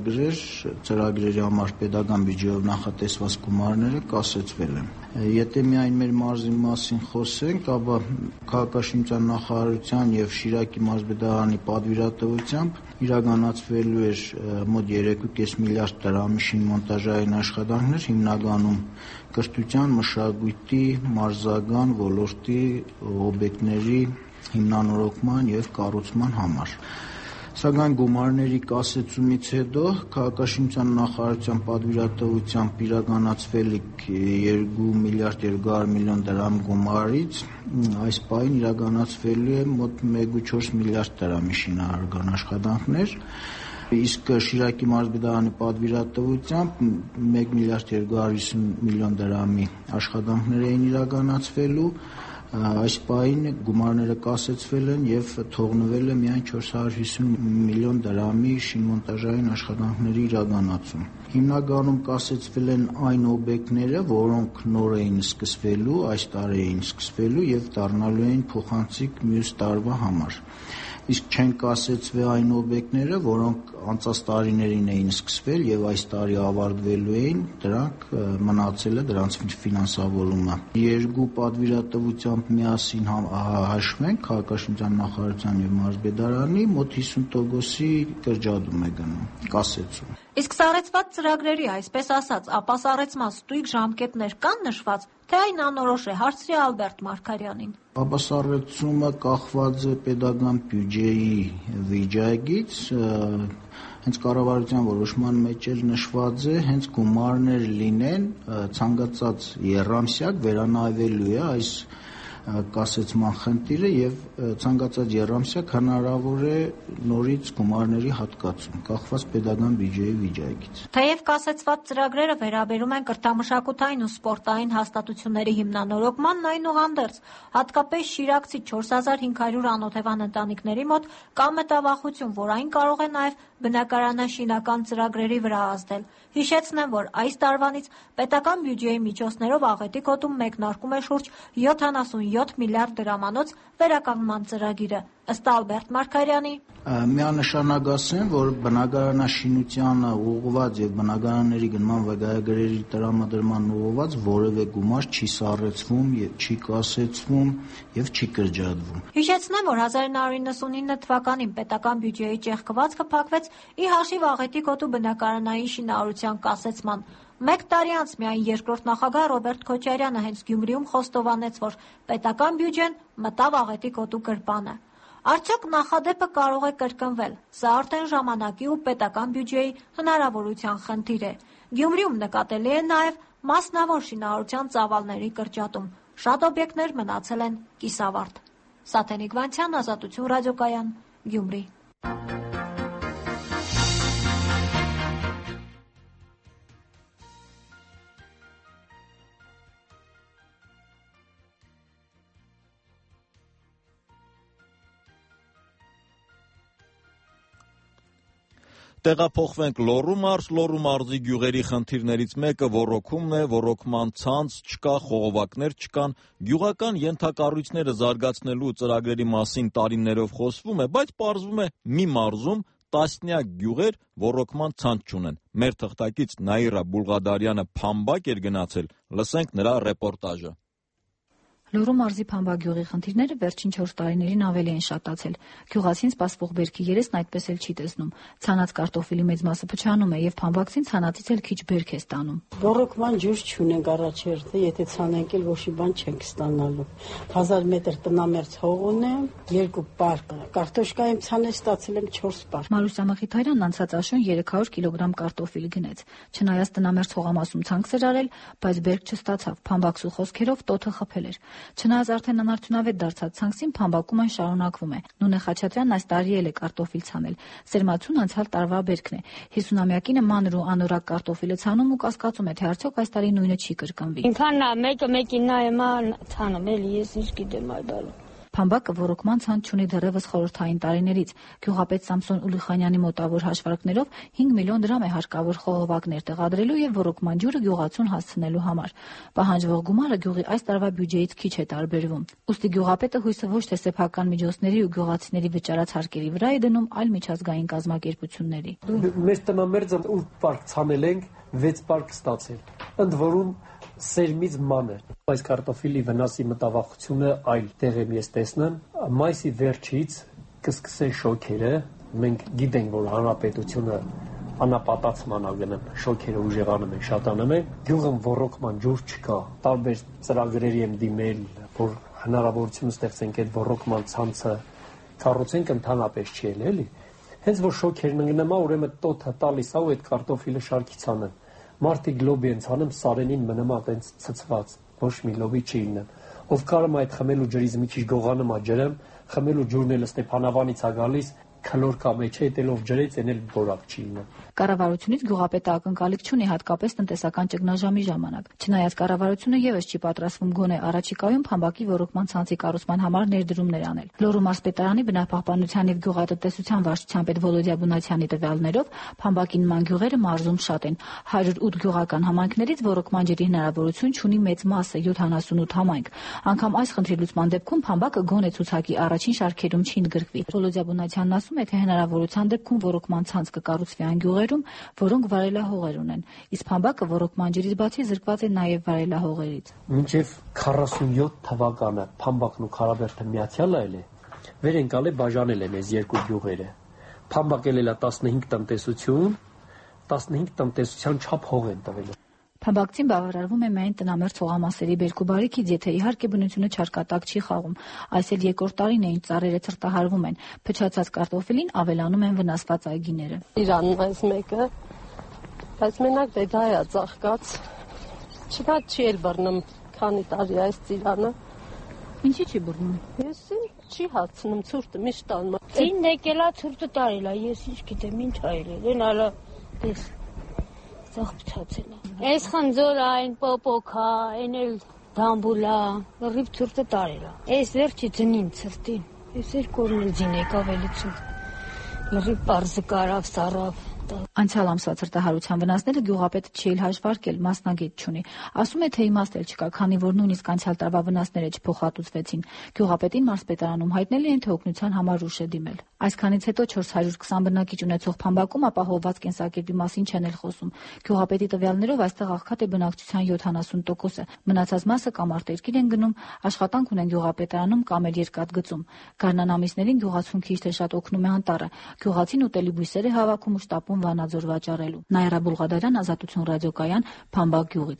ծրագրերի համար պետական բյուջեով նախատեսված գումարները կասեցվել են։ Եթե միայն մեր մարզի մասին խոսենք, ապա քաղաքաշինության նախարարության եւ Շիրակի մարզպետարանի պատվիրատվությամբ իրականացվելու էր մոտ 3.5 միլիարդ դրամի շինմոնտաժային աշխատանքներ, հիմնականում կրթության, մշակույթի, մարզական ոլորտի օբյեկտների հիմնանորոգման եւ կառուցման համար։ Սակայն գումարների կասեցումից հետո քաղաքաշինության նախարարության պատվիրատվությամբ իրականացվելիք 2 միլիարդ 200 միլիոն դրամ գումարից այս պահին իրականացվելու է մոտ 1.4 միլիարդ դրամի շինարարական աշխատանքներ, իսկ Շիրակի մարզպետարանի պատվիրատվությամբ 1 միլիարդ 250 միլիոն դրամի աշխատանքներ էին իրականացվելու, այս պահին գումարները կասեցվել են եւ թողնվել է միայն 450 միլիոն դրամի շինմոնտաժային աշխատանքների իրականացում։ Հիմնականում կասեցվել են այն օբյեկտները, որոնք նոր էին սկսվելու, այս տարի էին սկսվելու եւ դառնալու էին փոխանցիկ մյուս տարվա համար։ Իսկ չեն կասեցվել այն օբյեկտները, որոնք անցած տարիներին էին սկսվել եւ այս տարի ավարտվելու էին, դրանք մնացել է դրանց ֆինանսավորումը։ Երկու պատվիրատվությամբ միասին հաշվենք քաղաքաշինության նախարարության եւ մարզպետարանի մոտ 50%-ի կրճատում է գնում, կասեցում։ Իսկ սառեցված ծրագրերի, այսպես ասած, ապասառեցման ստույգ ժամկետներ կան նշված, թե այն անորոշ է, հարցրի Ալբերտ Մարգարյանին։ Ապասառեցումը կախված է պետական բյուջեի վիճակից, հենց կառավարության որոշման մեջ էլ նշված է, հենց գումարներ լինեն, ցանկացած եռամսյակ վերանայվելու է այս կասեցման խնդիրը եւ ցանկացած եռամսյակ հնարավոր է նորից գումարների հատկացում, կախված պետական բյուջեի վիճակից։ Թեև կասեցված ծրագրերը վերաբերում են կրթամշակութային ու սպորտային հաստատությունների հիմնանորոգմանն, այնուհանդերձ հատկապես շիրակցի 4500 անօթևան ընտանիքների մոտ կա մտավախություն, որ այն կարող է նաեւ բնակարանաշինական ծրագրերի վրա ազդել։ Հիշեցնեմ, որ այս տարվանից պետական բյուջեի միջոցներով աղետի գոտում մեկնարկում է շուրջ 7 միլիարդ դրամանոց վերականգնման ծրագիրը։ Ըստ Ալբերտ Մարգարյանի, միանշանակ ասեմ, որ բնակարանաշինությանը ուղղված եւ բնակարանների գնման վկայագրերի տրամադրման ուղղված որևէ գումար չի սառեցվում, չի կասեցվում եւ չի կրճատվում։ Հիշեցնեմ, որ 1999 թվականին պետական բյուջեի ճեղքվածքը փակվեց ի հաշիվ Աղետի գոտու բնակարանային շինարարության կասեցման։ Մեկ տարի անց միայն երկրորդ նախագահ Ռոբերտ Քոչարյանը հենց Գյումրիում խոստովանեց, որ պետական բյուջեն մտավ Աղետի գոտու գրպանը։ Արդյոք նախադեպը կարող է կրկնվել։ Սա արդեն ժամանակի ու պետական բյուջեի հնարավորության խնդիր է։ Գյումրիում նկատելի է նաև մասնավոր շինարարության ծավալների կրճատում։ Շատ օբյեկտներ մնացել են կիսավարտ։ Սաթենիկ Վանցյան, Ազատություն ռադիոկայան, Գյումրի։ Տեղափոխվենք Լոռու մարզ, Լոռու մարզի գյուղերի խնդիրներից մեկը ոռոգումն է, ոռոգման ցանց չկա, խողովակներ չկան, գյուղական ենթակառույցները զարգացնելու ծրագրերի մասին տարիներով խոսվում է, բայց պարզվում է մի մարզում տասնյակ գյուղեր ոռոգման ցանց չունեն։ Մեր թղթակից Նաիրա Բուլղադարյանը Փամբակ էր գնացել, լսենք նրա ռեպորտաժը։ Լոռու մարզի Փամբակ գյուղի խնդիրները վերջին 4 տարիներին ավելի են շատացել։ Գյուղացին սպասվող բերքի երեսն այդպես էլ չի տեսնում։ Ցանած կարտոֆիլի մեծ մասը փչանում է եւ փամբակցին ցանածից էլ քիչ բերք է ստանում։ Ոռոգման ջուր չունենք առաջերտը, եթե ցանենք էլ ոչի բան չենք ստանալու։ 1000 մետր տնամերձ հող ունեմ, 2 պարկ կարտոշկայում ցանել ստացել եմ 4 պարկ։ Մարուսյա Մխիթարյանն անցած աշուն 300 կիլոգրամ կարտոֆիլ գնեց։ Չնայած տնամերձ հողամասում ցանց էր արել, բայց բերք չստացավ։ Փամբակսու խոսքերով տոթը խփել էր։ Չնայած արդեն անարդյունավետ դարձած ցանքսին փամբակում այն շարունակվում է։ Նունե Խաչատրյանն այս տարի էլ է կարտոֆիլ ցանել։ Սերմացուն անցյալ տարվա բերքն է։ 50-ամյակինը մանր ու անորակ կարտոֆիլը ցանում ու կասկածում է, թե արդյոք այս տարի նույնը չի կրկնվի։ Ինքան մեկը մեկին նայում ցանում, էլի ես ինչ գիտեմ այդ բանը։ Փամբակը ոռոգման ցանց չունի դեռևս խորհրդային տարիներից։ Գյուղապետ Սամսոն Ուլիխանյանի մոտավոր հաշվարկներով 5 միլիոն դրամ է հարկավոր խողովակներ տեղադրելու եւ ոռոգման ջուրը գյուղացուն հասցնելու համար։ Պահանջվող գումարը գյուղի այս տարվա բյուջեից քիչ է տարբերվում։ Ուստի գյուղապետը հույսը ոչ թե սեփական միջոցների ու գյուղացիների վճարած հարկերի վրա է դնում, այլ միջազգային կազմակերպությունների։ Մեր տնամերձը 8 պարկ ցանել ենք, 6 պարկ ստացել։ Ընդ որում սերմից մանր։ Այս կարտոֆիլի վնասի մտավախությունը այլ տեղ եմ ես տեսնում։ Մայիսի վերջից կսկսեն շոքերը։ Մենք գիտենք, որ հանրապետությունը անապատացման ագնում, շոքերը ուժեղանում են, շատանում են։ Գյուղում ոռոգման ջուր չկա։ Տարբեր ծրագրերի եմ դիմել, որ հնարավորություն ստեղծենք այդ ոռոգման ցանցը կառուցենք, ընդհանրապես չի էլի։ Հենց որ շոքերն ընկնեմա, ուրեմն տոթը տալիս ա ու այդ կարտոֆիլը շարքի ցանում։ Մարդիկ լոբի են ցանում, սարենին մնում է տենց ցցված, ոչ մի լոբի չի լինում։ Ով կարում այդ խմելու ջրից մի քիչ գողանում է ջրեմ, խմելու ջուրն էլ Ստեփանավանից է գալիս, քլոր կա մեջ է, դելով ջրից են էլ որակ չի լինում։ Կառավարությունից գյուղապետը ակնկալիք չունի հատկապես տնտեսական ճգնաժամի ժամանակ։ Չնայած կառավարությունը եւս չի պատրաստվում գոնե առաջիկայում փամբակի ոռոգման ցանցի կառուցման համար ներդրումներ անել։ Լոռու մարզպետարանի բնապահպանության եւ գյուղատնտեսության վարչության պետ Վոլոդիա Բունացյանի տվյալներով փամբակի նման գյուղերը մարզում շատ են։ 108 գյուղական համայնքներից ոռոգման ջրի հնարավորություն չունի մեծ մասը 78 համայնք։ Անկամ այս խնդրի լուծման դեպքում փամբակը գոնե ցուցակի առաջին շարքերում չի ընդգրկվի։ Վոլոդիա Բունացյանն ասում է, թե հնարավորության դեպքում ոռոգման ցանց կկառուցվի այն գյուղերում, որոնք վարելահողեր ունեն, իսկ փամբակը ոռոգման ջրից բացի զրկված է նաև վարելահողերից։ Մինչև 47 թվականը փամբակն ու Քարաբերդը միացյալ է, վեր ընկալ է բաժանել են այս երկու գյուղերը։ Փամբակել է 15 տնտեսություն, 15 տնտեսության չափ հող են տվել։ Փամբակցին բավարարվում է միայն տնամերձ հողամասերի բերքու բարիքից, եթե իհարկե բնությունը չարկատակ չի խաղում։ Այս էլ երկրորդ տարին է, ինչ ծառերը ցրտահարվում են։ Փչացած կարտոֆիլին ավելանում են վնասված այգիները։ Իրանն այս մեկը, բայց մենակ դե դա է ծաղկած։ Չկա չի էլ բռնում, քանի տարի այս ծիրանը։ Ինչի՞ չի բռնում։ Ես չի հացնում ցուրտը միշտ տանում։ Ցին եկելա ցուրտը տարել է, ես ինչ գիտեմ, ինչ այլել։ Են ալա դես ծաղկացել է։ Այս խնձորը այն պոպոքա, այն էլ դամբուլա, լրիվ ցուրտը տարել է։ Այս վերջի ձնին ցրտին։ Ես երկորն էլ ձին եկավ էլի ցուրտ։ Լրիվ պարզը կարավ, սարավ։ Անցյալ ամսվա ցրտահարության վնասները գյուղապետը չի էլ հաշվարկել, մասնագետ չունի։ Ասում է, թե իմաստ էլ չկա, քանի որ նույնիսկ անցյալ տարվա վնասները չփոխհատուցվեցին։ Գյուղապետին մարզպետարանում հայտնել են, թե օգնության համար ուշ է դիմել։ Այսքանից հետո 420 բնակիչ ունեցող Փամբակում ապահովված կենսակերպի մասին չեն էլ խոսում։ Գյուղապետի տվյալներով այստեղ աղքատ է բնակչության 70%-ը, մնացած մասը կամ արտերկիր են գնում, աշխատանք ունեն գյուղապետարանում կամ էլ երկաթգծում։ Գարնան ամիսներին գյուղացուն քիչ թե շատ օգնում է անտառը։ Գյուղացին ուտելի բույսեր է հավաքում ու շտապում Վանաձոր վաճառելու։ Նաիրա Բուլղադարյան, Ազատություն ռադիոկայան, Փամբակ գյուղից։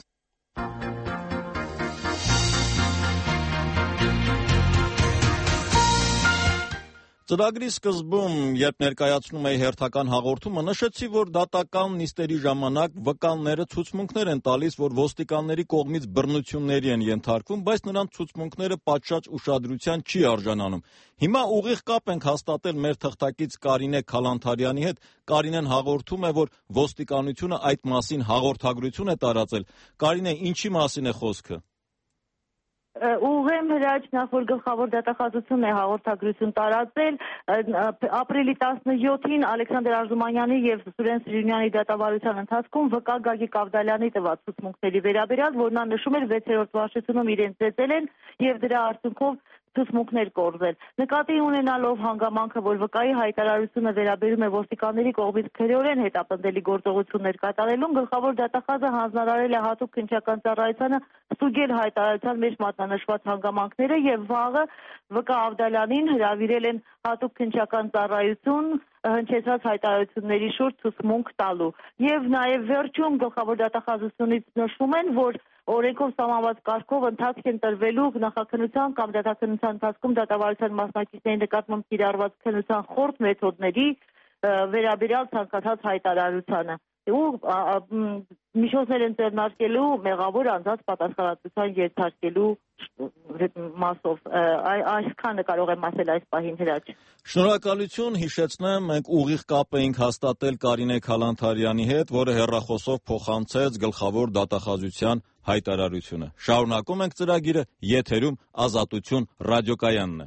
Ծրագրի սկզբում, երբ ներկայացնում էի հերթական հաղորդումը, նշեցի, որ դատական նիստերի ժամանակ վկանները ցուցմունքներ են տալիս, որ ոստիկանների կողմից բռնությունների են ենթարկվում, բայց նրանց ցուցմունքները պատշաճ ուշադրության չի արժանանում։ Հիմա ուղիղ կապ ենք հաստատել մեր թղթակից Կարինե Քալանթարյանի հետ։ Կարինեն հաղորդում է, որ ոստիկանությունը այդ մասին հաղորդագրություն է տարածել։ Կարինե, ինչի մասին է խոսքը։ Ուղեմ հրաչ նախ որ գլխավոր դատախազությունն է հաղորդագրություն տարածել ապրիլի 17-ին Ալեքսանդր Արզումանյանի եւ Սուրեն Սիրունյանի դատավարության ընթացքում ՎԿ Գագիկ Ավդալյանի տված ցուցմունքների վերաբերյալ, որ նա նշում էր 6-րդ վարչությունում իրենց ծեծել են եւ դրա արդյունքով ցուցմունքներ կորզել։ Նկատի ունենալով հանգամանքը, որ ՎԿ-ի հայտարարությունը վերաբերում է ոստիկանների կողմից քրեորեն հետապնդելի գործողություններ կատարելուն, գլխավոր դատախազը հանձնարարել է հատուկ քննչական ծառայությանը ստուգել հայտարարության մեջ մատնանշված հանգամանքները եւ վաղը ՎԿ Ավդալյանին հրավիրել են հատուկ քննչական ծառայություն հնչեցած հայտարարությունների շուրջ ցուցմունք տալու։ Եվ նաեւ վերջում գլխավոր դատախազությունից նշվում են, որ օրենքով սահմանված կարգով ընթացք են տրվելու նախաքննության կամ դատաքննության ընթացքում դատավարության մասնակիցների նկատմամբ կիրառված քննության խորտ մեթոդների վերաբերյալ ցանկացած հայտարարությանը ու միջոցներ են ձեռնարկելու մեղավոր անձանց պատասխանատվության ենթարկելու մասով այսքանը կարող եմ ասել այս պահին հրաչ։ Շնորհակալություն, հիշեցնեմ, մենք ուղիղ կապ էինք հաստատել Կարինե Քալանթարյանի հետ, որը հեռախոսով փոխանցեց գլխավոր դատախազության հայտարարությունը։ Շարունակում ենք ծրագիրը, եթերում Ազատություն ռադիոկայանն է։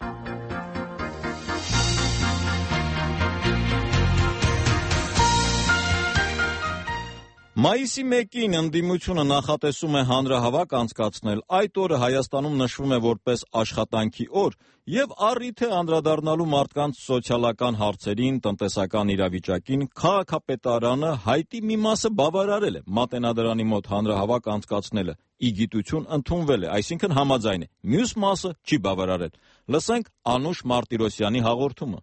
Մայիսի 1-ին ընդդիմությունը նախատեսում է հանրահավաք անցկացնել։ Այդ օրը Հայաստանում նշվում է որպես աշխատանքի օր եւ առիթ է անդրադառնալու մարդկանց սոցիալական հարցերին, տնտեսական իրավիճակին։ Քաղաքապետարանը հայտի մի մասը բավարարել է։ Մատենադարանի մոտ հանրահավաք անցկացնելը ի գիտություն ընդունվել է, այսինքն համաձայն է։ Մյուս մասը չի բավարարել։ Լսենք Անուշ Մարտիրոսյանի հաղորդումը։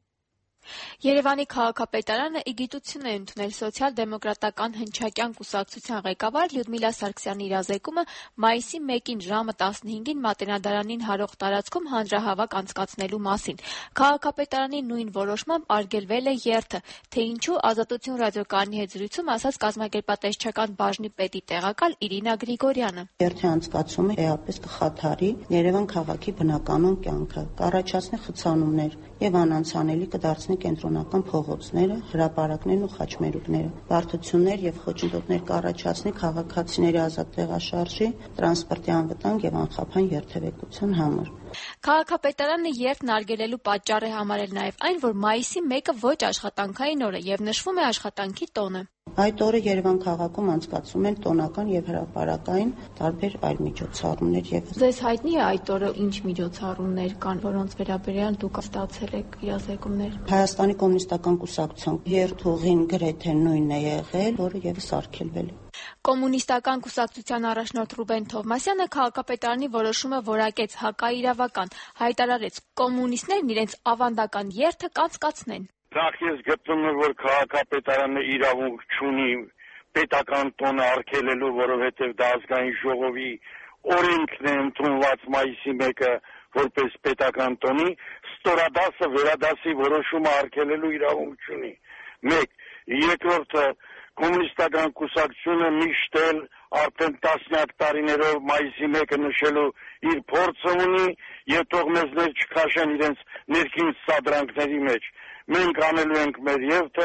Երևանի քաղաքապետարանը ի գիտություն է ընդունել սոցիալ-դեմոկրատական հնչակյան կուսակցության ղեկավար Լյուդմիլա Սարգսյանի իրազեկումը մայիսի 1-ին ժամը 15-ին Մատենադարանին հարող տարածքում հանրահավաք անցկացնելու մասին։ Քաղաքապետարանի նույն որոշմամբ արգելվել է երթը, թե ինչու Ազատություն ռադիոկայանի հետ զրույցում ասաց կազմակերպատեսչական բաժնի պետի տեղակալ Իրինա Գրիգորյանը։ Երթի անցկացումը էապես կխաթարի Երևան քաղաքի բնականon կյանքը, կառաջացնի խցանումներ եւ անանցանելի կդարձնի կենտրոնական փողոցները, հրապարակներն ու խաչմերուկները, բարդություններ եւ խոչընդոտներ կառաջացնի քաղաքացիների ազատ տեղաշարժի, տրանսպորտի անվտանգ եւ անխափան երթևեկության համար։ Քաղաքապետարանը երթն արգելելու պատճառ է համարել նաև այն, որ մայիսի 1-ը ոչ աշխատանքային օր է եւ նշվում է աշխատանքի տոնը։ Այդ օրը Երևան քաղաքում անցկացվում են տոնական եւ հրապարակային տարբեր այլ միջոցառումներ եւ Ձեզ հայտնի է այդ օրը ինչ միջոցառումներ կան, որոնց վերաբերյալ դուք ստացել եք իրազեկումներ։ Հայաստանի կոմունիստական կուսակցության երթուղին գրեթե նույնն է եղել, որը եւս արգելվել է։ Կոմունիստական կուսակցության առաջնորդ Ռուբեն Թովմասյանը քաղաքապետարանի որոշումը որակեց հակաիրավական, հայտարարեց կոմունիստներն իրենց ավանդական երթը կանցկացնեն։ Նախ ես գտնում եմ, որ քաղաքապետարանը իրավունք չունի պետական տոնը արգելելու, որովհետև դա ազգային ժողովի օրենքն է ընդունված մայիսի 1-ը որպես պետական տոնի, ստորադասը վերադասի որոշումը արգելելու իրավունք չունի։ 1. Երկրորդը կոմունիստական կուսակցությունը միշտ էլ արդեն տասնյակ տարիներով մայիսի 1-ը նշելու իր փորձը ունի եւ թող մեզներ չքաշեն իրենց ներքին սադրանքների մեջ։ Մենք անելու ենք մեր երթը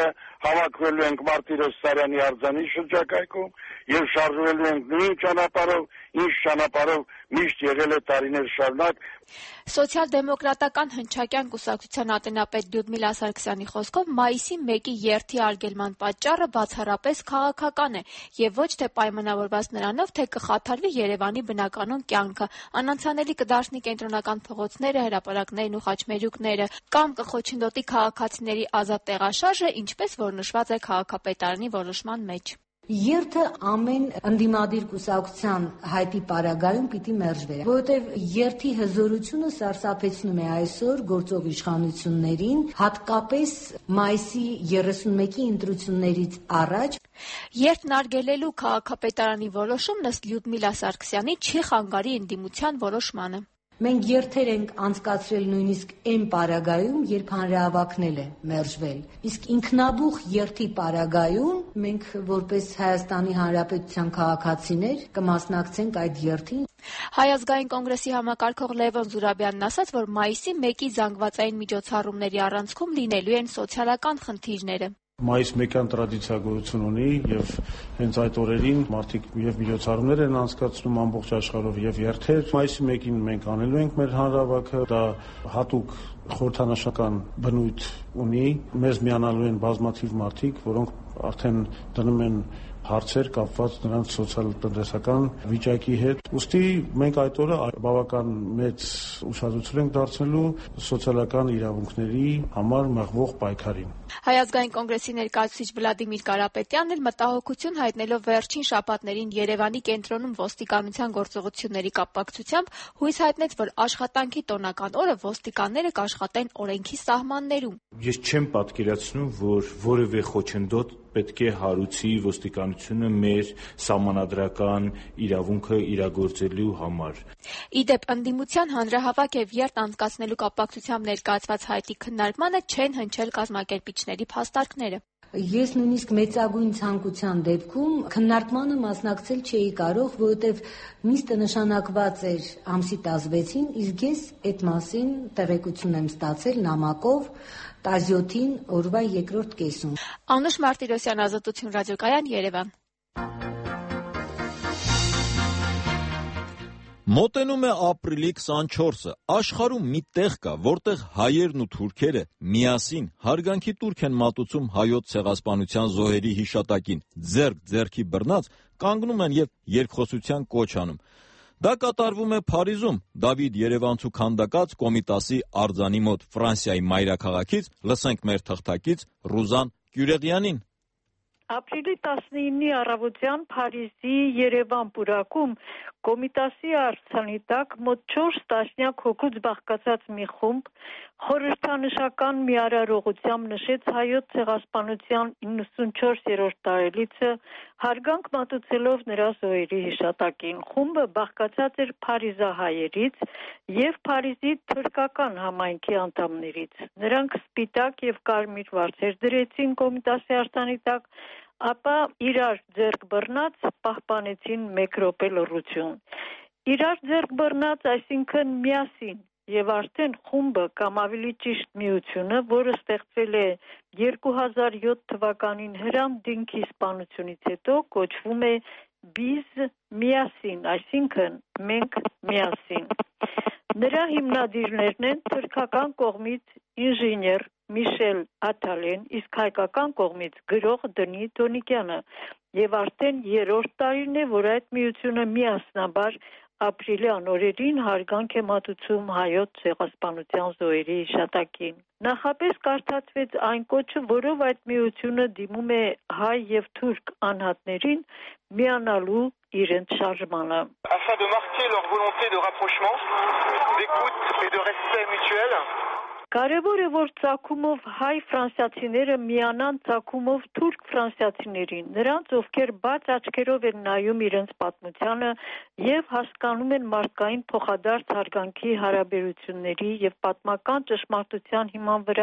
հավաքվելու ենք Մարտիրոս Սարյանի արձանի շրջակայքում եւ շարժվելու ենք նույն ճանապարհով, ինչ ճանապարհով միշտ եղել է տարիներ շարունակ։ Սոցիալ-դեմոկրատական հնչակյան կուսակցության ատենապետ Լյուդմիլա Սարգսյանի խոսքով մայիսի 1-ի երթի արգելման պատճառը բացառապես քաղաքական է եւ ոչ թե պայմանավորված նրանով, թե կխաթարվի Երևանի բնականոն կյանքը, անանցանելի կդարձնի կենտրոնական փողոցները, հրապարակներն ու խաչմերուկները, կամ կխոչընդոտի քաղաքացիների ազատ տեղաշարժը, ինչպես որ նշված է քաղաքապետարանի որոշման մեջ։ Երթը ամեն ընդդիմադիր կուսակցության հայտի պարագայում պիտի մերժվի, որովհետև երթի հզորությունը սարսափեցնում է այսօր գործող իշխանություններին, հատկապես մայիսի 31-ի ընտրություններից առաջ։ Երթն արգելելու քաղաքապետարանի որոշումն ըստ Լյուդմիլա Սարգսյանի չի խանգարի ընդդիմության որոշմանը։ Մենք երթեր ենք անցկացրել նույնիսկ այն պարագայում, երբ հանրահավաքնել է մերժվել։ Իսկ ինքնաբուխ երթի պարագայում մենք որպես Հայաստանի Հանրապետության քաղաքացիներ կմասնակցենք այդ երթին։ Հայ ազգային կոնգրեսի համակարգող Լևոն Զուրաբյանն ասաց, որ մայիսի 1-ի զանգվածային միջոցառումների առանցքում լինելու են սոցիալական խնդիրները։ Մայիս 1-յան տրադիցիա գոյություն ունի եւ հենց այդ օրերին մարդիկ եւ միջոցառումներ են անցկացնում ամբողջ աշխարհով եւ երթեր։ Մայիսի 1-ին մենք անելու ենք մեր հանրահավաքը, դա հատուկ խորհրդանշական բնույթ ունի։ Մեզ միանալու են բազմաթիվ մարդիկ, որոնք արդեն դնում են հարցեր կապված նրանց սոցիալ-տնտեսական վիճակի հետ։ Ուստի մենք այդ օրը բավական մեծ ուշադրություն ենք դարձնելու սոցիալական իրավունքների համար մղվող պայքարին։ Հայ ազգային կոնգրեսի ներկայացուցիչ Վլադիմիր Կարապետյանն էլ մտահոգություն հայտնելով վերջին շաբաթներին Երևանի կենտրոնում ոստիկանության գործողությունների կապակցությամբ հույս հայտնեց, որ աշխատանքի տոնական օրը ոստիկանները կաշխատեն օրենքի սահմաններում։ Ես չեմ պատկերացնում, որ որևէ խոչընդոտ պետք է հարուցի ոստիկանությունը մեր սահմանադրական իրավունքը իրագործելու համար։ Իդեպ ընդդիմության հանրահավաք եւ երթ անցկացնելու կապակցությամբ ներկայացված հայտի քննարկմանը չեն հնչել կազմակերպիչների փաստարկները։ Ես նույնիսկ մեծագույն ցանկության դեպքում քննարկմանը մասնակցել չէի կարող, որովհետև նիստը նշանակված էր ամսի 16-ին, իսկ ես այդ մասին տեղեկություն եմ ստացել նամակով 17-ին օրվա երկրորդ կեսում։ Անուշ Մարտիրոսյան, Ազատություն ռադիոկայան, Երևան։ Մոտենում է ապրիլի 24-ը։ Աշխարհում մի տեղ կա, որտեղ հայերն ու թուրքերը միասին հարգանքի տուրք են մատուցում հայոց ցեղասպանության զոհերի հիշատակին, ձեռք ձեռքի բռնած կանգնում են եւ երկխոսության կոչ անում։ Դա կատարվում է Փարիզում, Դավիթ Երևանցու քանդակած Կոմիտասի արձանի մոտ, Ֆրանսիայի մայրաքաղաքից, լսենք մեր թղթակից Ռուզան Կյուրեղյանին։ Ապրիլի 19-ի առավոտյան Փարիզի Երևան պուրակում Կոմիտասի արձանի տակ մոտ 4 տասնյակ հոգուց բաղկացած մի խումբ խորհրդանշական մի արարողությամբ նշեց հայոց ցեղասպանության 94-րդ տարելիցը, հարգանք մատուցելով նրա զոհերի հիշատակին։ Խումբը բաղկացած էր փարիզահայերից եւ Փարիզի թուրքական համայնքի անդամներից։ Նրանք սպիտակ եւ կարմիր վարձեր դրեցին Կոմիտասի արձանի տակ, ապա իրար ձեռք բռնած պահպանեցին 1 րոպե լռություն։ Իրար ձեռք բռնած, այսինքն միասին, եւ արդեն խումբը կամ ավելի ճիշտ միությունը, որը ստեղծվել է 2007 թվականին Հրանտ Դինքի սպանությունից հետո, կոչվում է Biz միասին, այսինքն մենք միասին։ Նրա հիմնադիրներն են թուրքական կողմից ինժեներ Միշել Աթալեն, իսկ հայկական կողմից գրող Դնի Տոնիկյանը, եւ արդեն 3-րդ տարին է, որ այդ միությունը միասնաբար ապրիլյան օրերին հարգանք է մատուցում հայոց ցեղասպանության զոհերի հիշատակին։ Նախապես կարդացվեց այն կոչը, որով այդ միությունը դիմում է հայ եւ թուրք անհատներին միանալու իրենց շարժմանը։ Afin de marquer leur volonté de rapprochement, d'écoute et de respect mutuel. Կարևոր է, որ ծագումով հայ ֆրանսիացիները միանան ծագումով թուրք ֆրանսիացիներին, նրանց, ովքեր բաց աչքերով են նայում իրենց պատմությանը եւ հասկանում են մարդկային փոխադարձ հարգանքի հարաբերությունների եւ պատմական ճշմարտության հիման վրա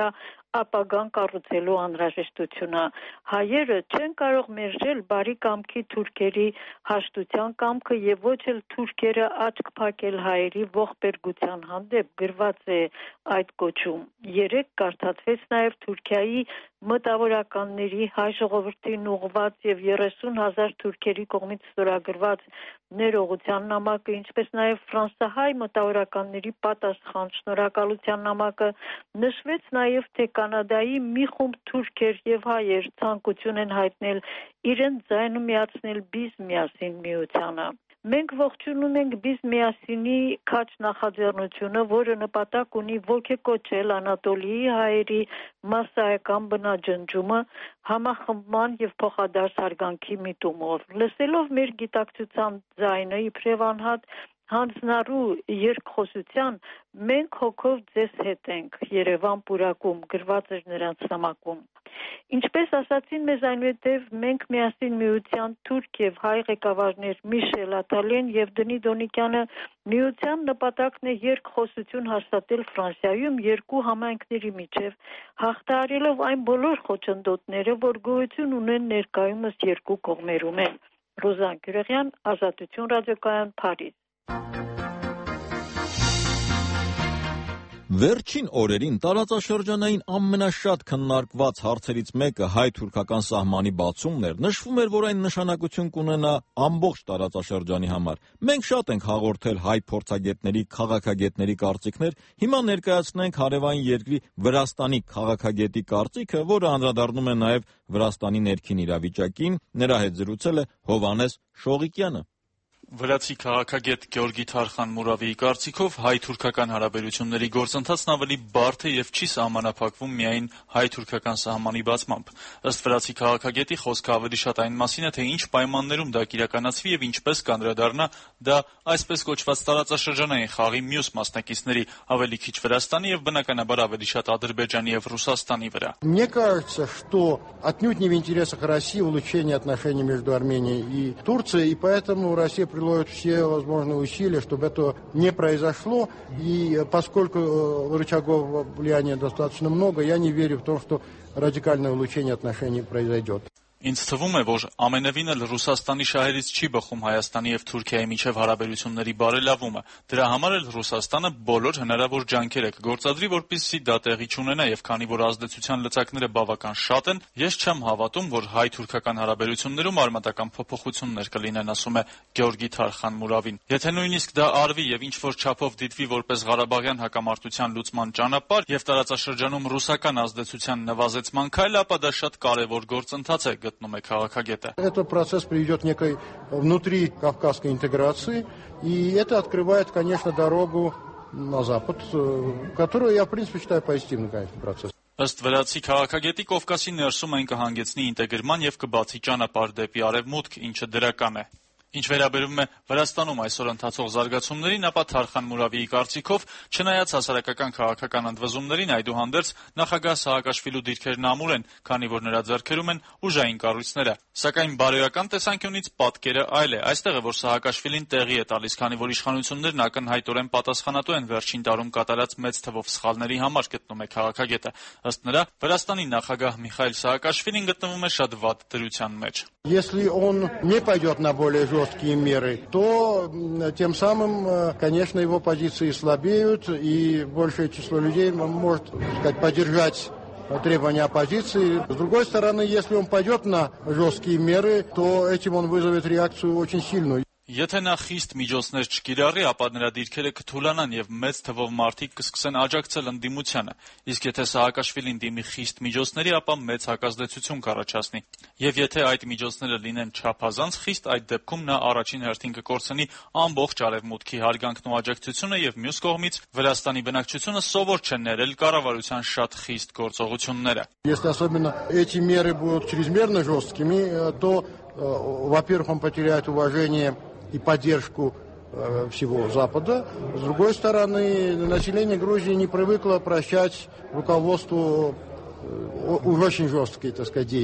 ապագան կառուցելու անհրաժեշտությունը։ Հայերը չեն կարող մերժել բարի կամքի թուրքերի հաշտության կամքը եւ ոչ էլ թուրքերը աչք փակել հայերի ողբերգության հանդեպ գրված է այդ կոչում։ Երեկ կարդացվեց նաեւ Թուրքիայի մտավորականների հայ ժողովրդին ուղղված եւ 30,000 թուրքերի կողմից ստորագրված ներողության նամակը, ինչպես նաեւ ֆրանսահայ մտավորականների պատասխան շնորհակալության նամակը, նշվեց նաեւ թե Կանադայի մի խումբ թուրքեր եւ հայեր ցանկություն են հայտնել իրենց ձայնը միացնել Biz միասին միությանը։ Մենք ողջունում ենք Biz միասինի քաջ նախաձեռնությունը, որը նպատակ ունի ոգեկոչել Անատոլիի հայերի մասսայական բնաջնջումը համախմբման եւ փոխադարձ հարգանքի միտումով։ Լսելով մեր գիտակցության ձայնը իբրև անհատ հանձնարու երկխոսության, մենք հոգով ձեզ հետ ենք Երևան պուրակում, գրված էր նրանց նամակում։ Ինչպես ասացին մեզ այնուհետև մենք միասին միության թուրք եւ հայ ղեկավարներ Միշել Ատալեն եւ Դնի Դոնիկյանը միության նպատակն է երկխոսություն հաստատել Ֆրանսիայում երկու համայնքների միջև, հաղթահարելով այն բոլոր խոչընդոտները, որ գոյություն ունեն ներկայումս երկու կողմերում են։ Ռոզան Գյուրեղյան, Ազատություն ռադիոկայան, Փարիզ։ Վերջին օրերին տարածաշրջանային ամենաշատ քննարկված հարցերից մեկը հայ-թուրքական սահմանի բացումն էր։ Նշվում էր, որ այն նշանակություն կունենա ամբողջ տարածաշրջանի համար։ Մենք շատ ենք հաղորդել հայ փորձագետների, քաղաքագետների կարծիքներ, հիմա ներկայացնենք հարևան երկրի Վրաստանի քաղաքագետի կարծիքը, որը անդրադառնում է նաև Վրաստանի ներքին իրավիճակին։ Նրա հետ զրուցել է Հովհաննես Շողիկյանը։ Վրացի քաղաքագետ Գյորգի Թարխան Մուրավիի կարծիքով հայ-թուրքական հարաբերությունների գործընթացն ավելի բարդ է եւ չի սահմանափակվում միայն հայ-թուրքական սահմանի բացմամբ։ Ըստ վրացի քաղաքագետի խոսքը ավելի շատ այն մասին է, թե ինչ պայմաններում դա կիրականացվի եւ ինչպես կանդրադառնա դա այսպես կոչված տարածաշրջանային խաղի մյուս մասնակիցների, ավելի քիչ Վրաստանի եւ բնականաբար ավելի շատ Ադրբեջանի եւ Ռուսաստանի վրա։ Мне кажется, что отнюдь не в интересах России улучшение отношений между Арменией и Турцией, и поэтому Россия приложит все возможные усилия, чтобы этого не произошло. И поскольку рычагов влияния достаточно много, я не верю в то, что радикальное улучшение отношений произойдет. Ինձ թվում է, որ ամենևին էլ Ռուսաստանի շահերից չի բխում Հայաստանի եւ Թուրքիայի միջև հարաբերությունների բարելավումը։ Դրա համար էլ Ռուսաստանը բոլոր հնարավոր ջանքեր է կգործադրի, որպեսզի դա տեղի չունենա, եւ քանի որ ազդեցության լծակները բավական շատ են, ես չեմ հավատում, որ հայ-թուրքական հարաբերություններում արմատական փոփոխություններ կլինեն, ասում է Գյորգի Թարխան Մուրավին։ Եթե նույնիսկ դա արվի եւ ինչ որ չափով դիտվի որպես Ղարաբաղյան հակամարտության լուծման ճանապարհ եւ տարածաշրջանում ռուսական ազդեցության նվազեցման քայլ, ապա դա շատ կարեւոր գործընթաց է։ Этот процесс приведет к некой внутрикавказской интеграции, и это открывает, конечно, дорогу на Запад, которую я, в принципе, считаю позитивным, конечно, процессом. Ըստ վրացի քաղաքագետի Կովկասի ներսում այն կհանգեցնի ինտեգրման եւ կբացի ճանապարհ դեպի արևմուտք, ինչը դրական է։ Ինչ վերաբերում է Վրաստանում այսօր ընթացող զարգացումներին, ապա Թարխան Մուրավիի կարծիքով, չնայած հասարակական քաղաքական ընդվզումներին, այդուհանդերձ նախագահ Սահակաշվիլու դիրքերն ամուր են, քանի որ նրա ձեռքերում են ուժային կառույցները։ Սակայն բարոյական տեսանկյունից պատկերը այլ է։ Այստեղ է, որ Սահակաշվիլին տեղի է տալիս, քանի որ իշխանություններն ակնհայտորեն պատասխանատու են վերջին տարում կատարած մեծ թվով սխալների համար, գտնում է քաղաքագետը։ Ըստ նրա, Վրաստանի նախագահ Միխայիլ Սահակաշվիլին գտնվում է շատ վատ դրության մեջ։ Если он не пойдет на более жесткие меры, то тем самым, конечно, его позиции слабеют, и большее число людей может, так сказать, поддержать требования оппозиции. С другой стороны, если он пойдет на жесткие меры, то этим он вызовет реакцию очень сильную. Եթե նա խիստ միջոցներ չկիրառի, ապա նրա դիրքերը կթուլանան եւ մեծ թվով մարդիկ կսկսեն աջակցել ընդդիմությանը։ Իսկ եթե Սահակաշվիլին դիմի խիստ միջոցների, ապա մեծ հակազդեցություն կառաջացնի։ Եվ եթե այդ միջոցները լինեն չափազանց խիստ, այդ դեպքում նա առաջին հերթին կկորցնի ամբողջ արևմուտքի հարգանքն ու աջակցությունը եւ մյուս կողմից Վրաստանի բնակչությունը սովոր չէ ներել կառավարության շատ խիստ գործողությունները։ Если особенно эти меры будут чрезмерно жесткими, то, во-первых, он потеряет уважение и поддержку всего Запада. С другой стороны, население Грузии не привыкло прощать руководству уж очень жесткие, так сказать, действия.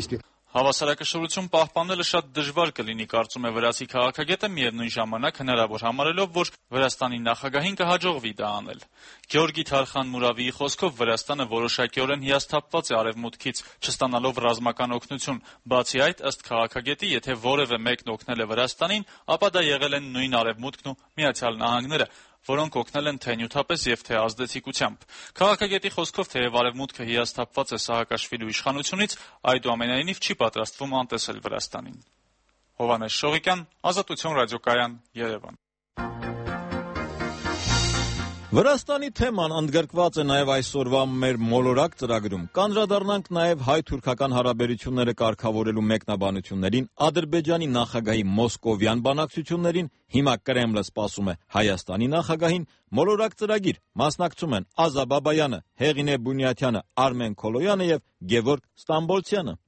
Հավասարակշռություն պահպանելը շատ դժվար կլինի, կարծում է վրացի քաղաքագետը, միևնույն ժամանակ հնարավոր համարելով, որ Վրաստանի նախագահին կհաջողվի դա անել։ Գեորգի Թարխան-Մուրավիի խոսքով Վրաստանը որոշակիորեն հիասթափված է Արևմուտքից, չստանալով ռազմական օգնություն։ Բացի այդ, ըստ քաղաքագետի, եթե որևէ մեկն օգնել է Վրաստանին, ապա դա եղել են նույն Արևմուտքն ու Միացյալ Նահանգները, որոնք օգնել են թե նյութապես եւ թե ազդեցիկությամբ։ Քաղաքագետի խոսքով, թեև Արևմուտքը հիասթափված է Սահակաշվիլու իշխանությունից, այդուամենայնիվ չի պատրաստվում անտեսել Վրաստանին։ Հովհաննես Շողիկյան, Ազատություն ռադիոկայան, Երևան։ Վրաստանի թեման ընդգրկված է նաև այսօրվա մեր մոլորակ ծրագրում։ Կանդրադառնանք նաև հայ-թուրքական հարաբերությունները կարգավորելու մեկնաբանություններին, Ադրբեջանի նախագահի մոսկովյան բանակցություններին, հիմա Կրեմլը սպասում է Հայաստանի նախագահին, մոլորակ ծրագիր մասնակցում են Ազա Բաբայանը, Հեղինե Բունյաթյանը, Արմեն Քոլոյանը եւ Գևորգ Ստամբոլցյանը։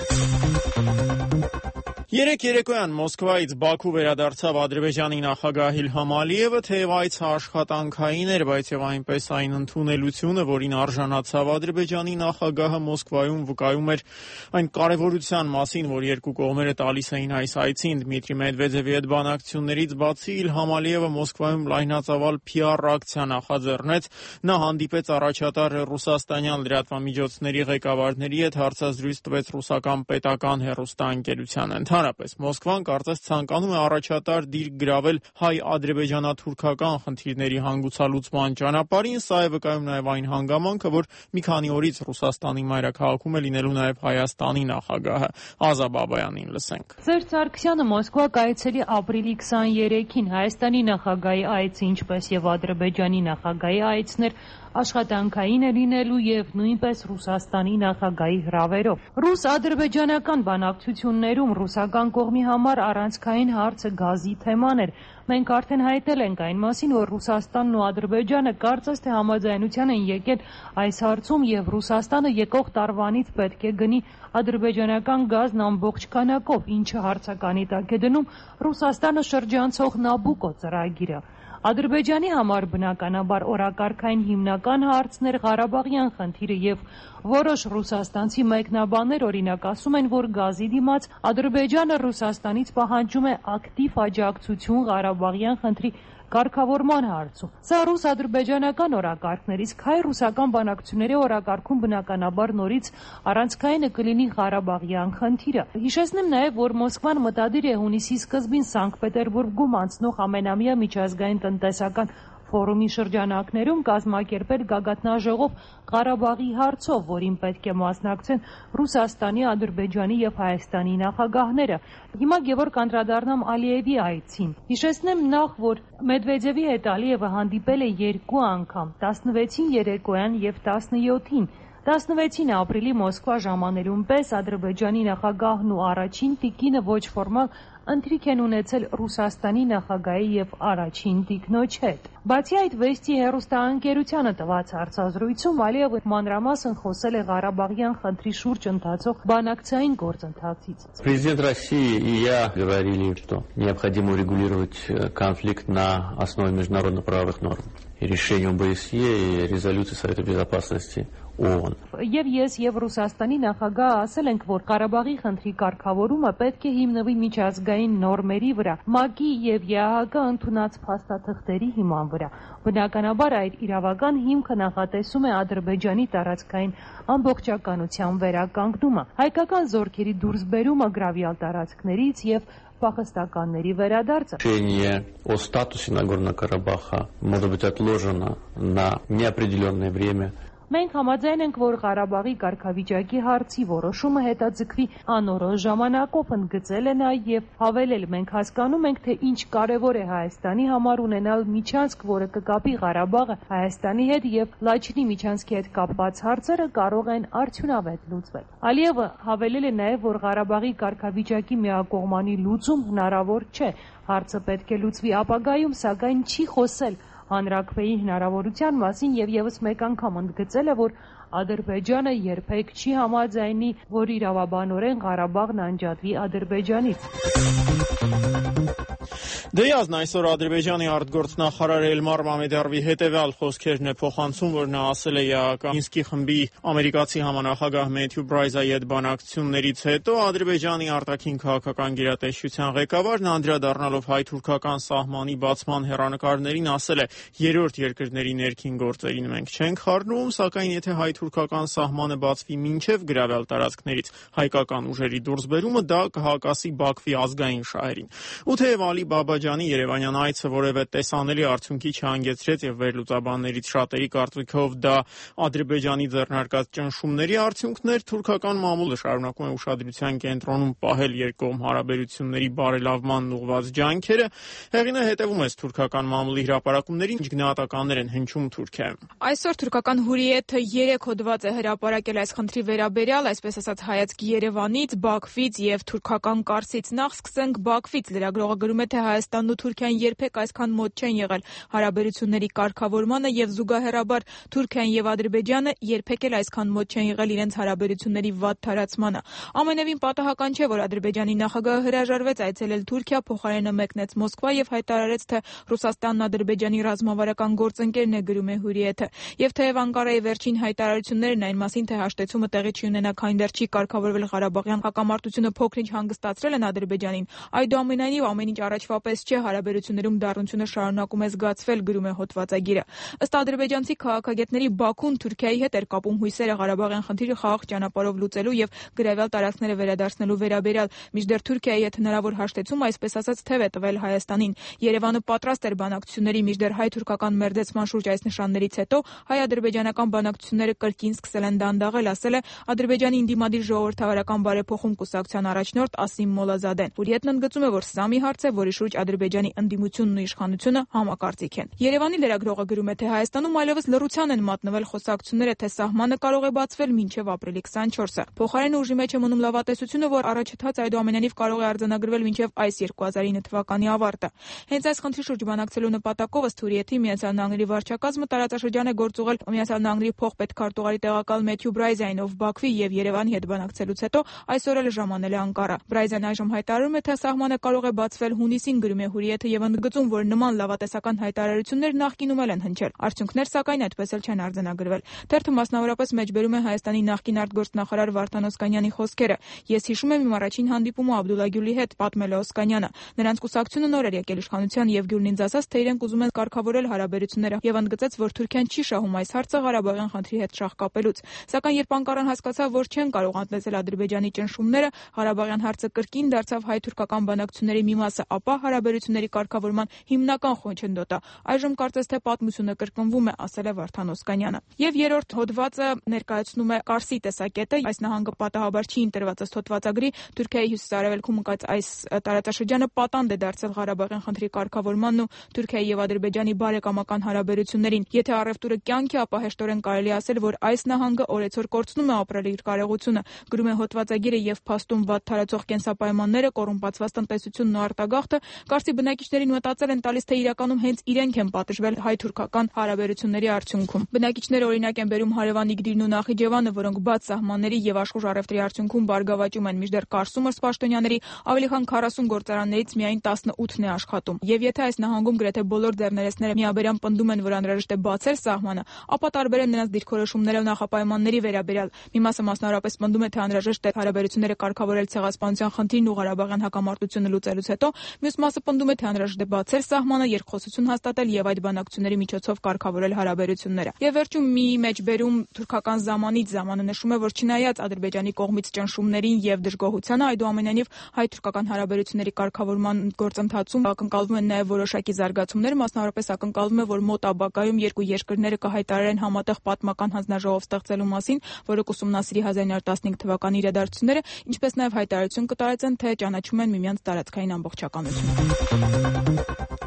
Երեկ երեկոյան Մոսկվայից Բաքու վերադարձավ Ադրբեջանի նախագահ Իլհամ Ալիևը, թեև այցը աշխատանքային էր, բայց եւ այնպես այն ընդունելությունը, որին արժանացավ Ադրբեջանի նախագահը Մոսկվայում, վկայում էր այն կարեւորության մասին, որ երկու կողմերը տալիս էին այս այցին։ Դմիտրի Մեդվեդևի հետ բանակցություններից բացի Իլհամ Ալիևը Մոսկվայում լայնածավալ PR ակցիա նախաձեռնեց։ Նա հանդիպեց առաջատար ռուսաստանյան լրատվամիջոցների ղեկավարների հետ, հարցազրույց տվեց ռուսական պետական հեռուստաընկերության Ընդհանրապես Մոսկվան կարծես ցանկանում է առաջատար դիրք գրավել հայ-ադրբեջանա-թուրքական խնդիրների հանգուցալուծման ճանապարհին, սա է վկայում նաև այն հանգամանքը, որ մի քանի օրից Ռուսաստանի մայրաքաղաքում է լինելու նաև Հայաստանի նախագահը։ Ազա Բաբայանին լսենք։ Սերժ Սարգսյանը Մոսկվա կայացելի ապրիլի 23-ին Հայաստանի նախագահի այցը, ինչպես եւ Ադրբեջանի նախագահի այցներ աշխատանքային է լինելու եւ նույնպես Ռուսաստանի նախագահի հրավերով։ Ռուս-ադրբեջանական բանակցություններում ռուսական կողմի համար առանցքային հարցը գազի թեման էր։ Մենք արդեն հայտնել ենք այն մասին, որ Ռուսաստանն ու Ադրբեջանը կարծես թե համաձայնության են եկել այս հարցում եւ Ռուսաստանը եկող տարվանից պետք է գնի ադրբեջանական գազն ամբողջ քանակով, ինչը հարցականի տակ է դնում Ռուսաստանը շրջանցող Նաբուկո ծրագիրը։ Ադրբեջանի համար բնականաբար օրակարգային հիմնական հարցն էր Ղարաբաղյան խնդիրը եւ որոշ ռուսաստանցի մեկնաբաններ օրինակ ասում են, որ գազի դիմաց Ադրբեջանը Ռուսաստանից պահանջում է ակտիվ աջակցություն Ղարաբաղյան խնդրի կարգավորման հարցում։ Սա ռուս-ադրբեջանական օրակարգներ, իսկ հայ-ռուսական բանակցությունների օրակարգում բնականաբար նորից առանցքայինը կլինի Ղարաբաղյան խնդիրը։ Հիշեցնեմ նաև, որ Մոսկվան մտադիր է հունիսի սկզբին Սանկտ Պետերբուրգում անցնող ամենամյա միջազգային տնտեսական ֆորումի շրջանակներում կազմակերպել գագաթնաժողով Ղարաբաղի հարցով, որին պետք է մասնակցեն Ռուսաստանի, Ադրբեջանի եւ Հայաստանի նախագահները։ Հիմա Գևորգ անդրադառնամ Ալիևի այցին։ Հիշեցնեմ նախ, որ Մեդվեդևի հետ Ալիևը հանդիպել է երկու անգամ՝ 16-ին երեկոյան եւ 17-ին։ 16 ապրիլի Մոսկվա ժամանելուն պես Ադրբեջանի նախագահն ու առաջին տիկինը ոչ ֆորմալ ընթրիք են ունեցել Ռուսաստանի նախագահի եւ առաջին տիկնոջ հետ։ Բացի այդ, Վեստի հեռուստաընկերությանը տված հարցազրույցում Ալիևը մանրամասն խոսել է Ղարաբաղյան խնդրի շուրջ ընթացող բանակցային գործընթացից։ Президент России и я говорили, что необходимо урегулировать конфликт на основе международно-правовых норм. И решение ОБСЕ и резолюции Совета Безопасности ООН. Եվ ես եւ Ռուսաստանի նախագահը ասել ենք, որ Ղարաբաղի խնդրի կարգավորումը պետք է հիմնվի միջազգային նորմերի վրա, ՄԱԿ-ի եւ ԵԱՀԿ ընդունած փաստաթղթերի հիման վրա։ Բնականաբար այդ իրավական հիմքը նախատեսում է Ադրբեջանի տարածքային ամբողջականության վերականգնումը, հայկական զորքերի դուրսբերումը գրավյալ տարածքներից եւ փախստականների վերադարձը։ Решение о статусе Нагорного Карабаха может быть отложено на неопределенное время. Մենք համաձայն ենք, որ Ղարաբաղի կարգավիճակի հարցի որոշումը հետաձգվի անորոշ ժամանակով, ընդգծել է նա եւ հավելել. մենք հասկանում ենք, թե ինչ կարեւոր է Հայաստանի համար ունենալ միջանցք, որը կկապի Ղարաբաղը Հայաստանի հետ եւ Լաչինի միջանցքի հետ կապված հարցերը կարող են արդյունավետ լուծվել։ Ալիևը հավելել է նաեւ, որ Ղարաբաղի կարգավիճակի միակողմանի լուծում հնարավոր չէ։ Հարցը պետք է լուծվի ապագայում, սակայն չի խոսել հանրաքվեի հնարավորության մասին եւ եւս մեկ անգամ ընդգծել է, որ Ադրբեջանը երբեք չի համաձայնի, որ իրավաբանորեն Ղարաբաղն անջատվի Ադրբեջանից։ Դեյազն այսօր Ադրբեջանի արտգործնախարար Էլմար Մամեդյարովի հետևյալ խոսքերն է փոխանցում, որ նա ասել է Մինսկի խմբի ամերիկացի համանախագահ Մեթյու Բրայզայի հետ բանակցություններից հետո Ադրբեջանի արտաքին քաղաքական գերատեսչության ղեկավարն անդրադառնալով հայ-թուրքական սահմանի բացման հեռանկարներին ասել է. «Երրորդ երկրների ներքին գործերին մենք չենք խառնում, սակայն եթե հայ-թուրքական սահմանը բացվի մինչև գրավյալ տարածքներից հայկական ուժերի դուրսբերումը, դա կհակասի Բաքվի ազգային շահերին»։ Ու թեև Ալի Բաբաջանի երևանյան այցը որևէ տեսանելի արդյունքի չհանգեցրեց եւ վերլուծաբաններից շատերի կարծիքով դա Ադրբեջանի ձեռնարկած ճնշումների արդյունքն էր, թուրքական մամուլը շարունակում է ուշադրության կենտրոնում պահել երկկողմ հարաբերությունների բարելավմանն ուղղված ջանքերը։ Հեղինը հետևում է թուրքական մամուլի հրապարակումներին, ինչ գնահատականներ են հնչում Թուրքիայում։ Այսօր թուրքական հուրիեթը 3 հոդված է հրապարակել այս խնդրի վերաբերյալ, այսպես ասած հայացք Երևանից, Բաքվից եւ թուրքական Կարսից։ Նախ սկսենք Բաքվից։ Լրագրողը գրում է, թե Հայաստանն ու Թուրքիան երբեք այսքան մոտ չեն եղել հարաբերությունների կարգավորմանը եւ զուգահեռաբար Թուրքիան եւ Ադրբեջանը երբեք էլ այսքան մոտ չեն եղել իրենց հարաբերությունների վատ թարացմանը։ Ամենևին պատահական չէ, որ Ադրբեջանի նախագահը հրաժարվեց այցելել Թուրքիա, փոխարենը մեկնեց Մոսկվա եւ հայտարարեց, թե Ռուսաստանն Ադրբեջանի ռազմավարական գործընկերն է, գրում է Հուրիեթը։ Եվ թեև Անկարայի վերջին հայտարարություններն այն մասին, թե հաշտեցումը տեղի չի ունենա, քանի դեռ չի կարգավորվել Ղարաբաղյան հակամարտությունը, փոքր-ինչ հանգստացրել են Ադրբեջանին, այդուամենայնիվ ամեն ինչ առաջվա պես չէ, հարաբերություններում դառնությունը շարունակում է զգացվել, գրում է հոդվածագիրը։ Ըստ ադրբեջանցի քաղաքագետների, Բաքուն Թուրքիայի հետ էր կապում հույսերը Ղարաբաղյան խնդիրը խաղաղ ճանապարհով լուծելու եւ գրավյալ տարածքները վերադարձնելու վերաբերյալ, մինչդեռ Թուրքիայի հետ հնարավոր հաշտեցում, այսպես ասած, թեև է տվել Հայաստանին։ Երևանը պատրաստ էր բանակցությունների, մինչդեռ հայ-թուրքական մերձեցման շուրջ այս նշաններից հետո հայ-ադրբեջանական բանակցությունները կրկին սկսել են դանդաղել, ասել է Ադրբեջանի ինդիմադիր ժողովրդավարական բարեփոխում կուսակցության առաջնորդ Ասիմ Մոլազադեն։ Հուրիետն ընդգծում է, որ սա մի հարց է, որի շուրջ Ադրբեջանի ընդդիմությունն ու իշխանությունը համակարծիք են։ Երևանի լրագրողը գրում է, թե Հայաստանում այլևս լռության են մատնվել խոսակցությունները, թե սահմանը կարող է բացվել մինչև ապրիլի 24-ը։ Փոխարենը ուժի մեջ է մնում լավատեսությունը, որ առաջընթաց այդուամենայնիվ կարող է արձանագրվել մինչև այս 2009 թվականի ավարտը։ Հենց այս խնդրի շուրջ բանակցելու նպատակով ըստ Հուրիեթի Միացյալ Նահանգների վարչակազմը տարածաշրջան է գործուղել Միացյալ Նահանգների փոխպետքարտուղարի տեղակալ Մեթյու Բրայզային, ով Բաքվի եւ Երևանի հետ բանակցելուց հետո այսօր էլ ժամանել է Անկարա։ Բրայզան այժմ հայտարարում է, թե սահմանը կարող է բացվել հունիսին, գրում է Հուրիեթը եւ ընդգծում, որ նման լավատեսական հայտարարություններ նախկինում են հնչել։ Արդյունքներ սակայն այդպես էլ չեն արձանագրվել։ Թերթը մասնավորապես մեջբերում է Հայաստանի նախկին արտգործնախարար Վարդան Օսկանյանի խոսքերը։ Ես հիշում եմ իմ առաջին հանդիպումը Աբդուլլա Գյուլի հետ, պատմել է Օսկանյանը։ Նրանց կուսակցությունը նոր էր եկել իշխանության եւ Գյուլն ինձ ասաց, թե իրենք ուզում են կարգավորել հարաբերությունները եւ ընդգծեց, որ Թուրքիան չի շահում այս հարցը Ղարաբաղյան խնդրի հետ շահ կապելուց։ Սակայն երբ Անկարան հասկացավ, որ չեն կարող անտեսել Ադրբեջանի ճնշումները, Ղարաբաղյան հարցը կրկին դարձավ հայ-թուրքական բանակցությունների մի մասը, ապա հարաբերությունների կարգավորման հիմնական խոչընդոտը։ Այժմ կարծես թե պատմությունը կրկնվում է, ասել է Վարդան Օսկանյանը։ Եվ երրորդ հոդվածը ներկայացնում է Կարսի տեսակետը։ Այս նահանգը պատահաբար չի ընտրված ըստ հոդվածագրի, Թուրքիայի հյուսիսարևելքում ընկած այս տարածաշրջանը պատանդ է դարձել Ղարաբաղյան խնդրի կարգավորմանն ու Թուրքիայի եւ Ադրբեջանի բարեկամական հարաբերություններին։ Եթե առևտուրը կյանք է, ապա հեշտորեն կարելի ասել, որ այս նահանգը օրեցօր կորցնում է ապրել իր կարողությունը, գրում է հոդվածագիրը եւ փաստում վատ թարացող կենսապայմանները, կոռումպացված տնտեսությունն ու արտագաղթը Կարսի բնակիչներին մտածել են տալիս, թե իրականում հենց իրենք են պատժվել հայ-թուրքական հարաբերությունների արդյունքում։ Բնակիչները օրինակ են բերում հարևան Իգդիրն ու Նախիջևանը, որոնք բաց սահմանների եւ աշխուժ առևտրի արդյունքում բարգավաճում են, մինչդեռ Կարսում ըստ պաշտոնյաների ավելի քան 40 գործարաններից միայն 18-ն է աշխատում։ Եվ եթե այս նահանգում գրեթե բոլոր ձեռներեցները միաբերան պնդում են, որ անհրաժեշտ է բացել սահմանը, ապա տարբեր են նրանց դիրքորոշումները նախապայմանների վերաբերյալ։ Մի մասը մասնավորապես պնդում է, թե անհրաժեշտ է հարաբերությունները կարգավորել ցեղասպանության խնդիրն ու Ղարաբաղյան հակամարտությունը լուծելուց հետո, մյուս մասը պնդում է, թե անհրաժեշտ է բացել սահմանը, երկխոսություն հաստատել եւ այդ բանակցությունների միջոցով կարգավորել հարաբերությունները։ Եվ վերջում մի մեջբերում թուրքական ժամանից ժամանը նշում է, որ չնայած Ադրբեջանի կողմից ճնշումներին եւ դժգոհությանը, այդուամենայնիվ հայ-թուրքական հարաբերությունների կարգավորման գործընթացում ակնկալվում են նաեւ որոշակի զարգացումներ, մասնավորապես ակնկալվում է, որ մոտ ապագայում երկու երկրները կհայտարարեն համատեղ պատմական հանձնաժողով ստեղծելու մասին, որը կուսումնասիրի 1915 թվականի իրադարձությունները, ինչպես նաեւ հայտարարություն կտարածեն, թե ճանաչում են միմյանց տարածքային ամբողջականությունը։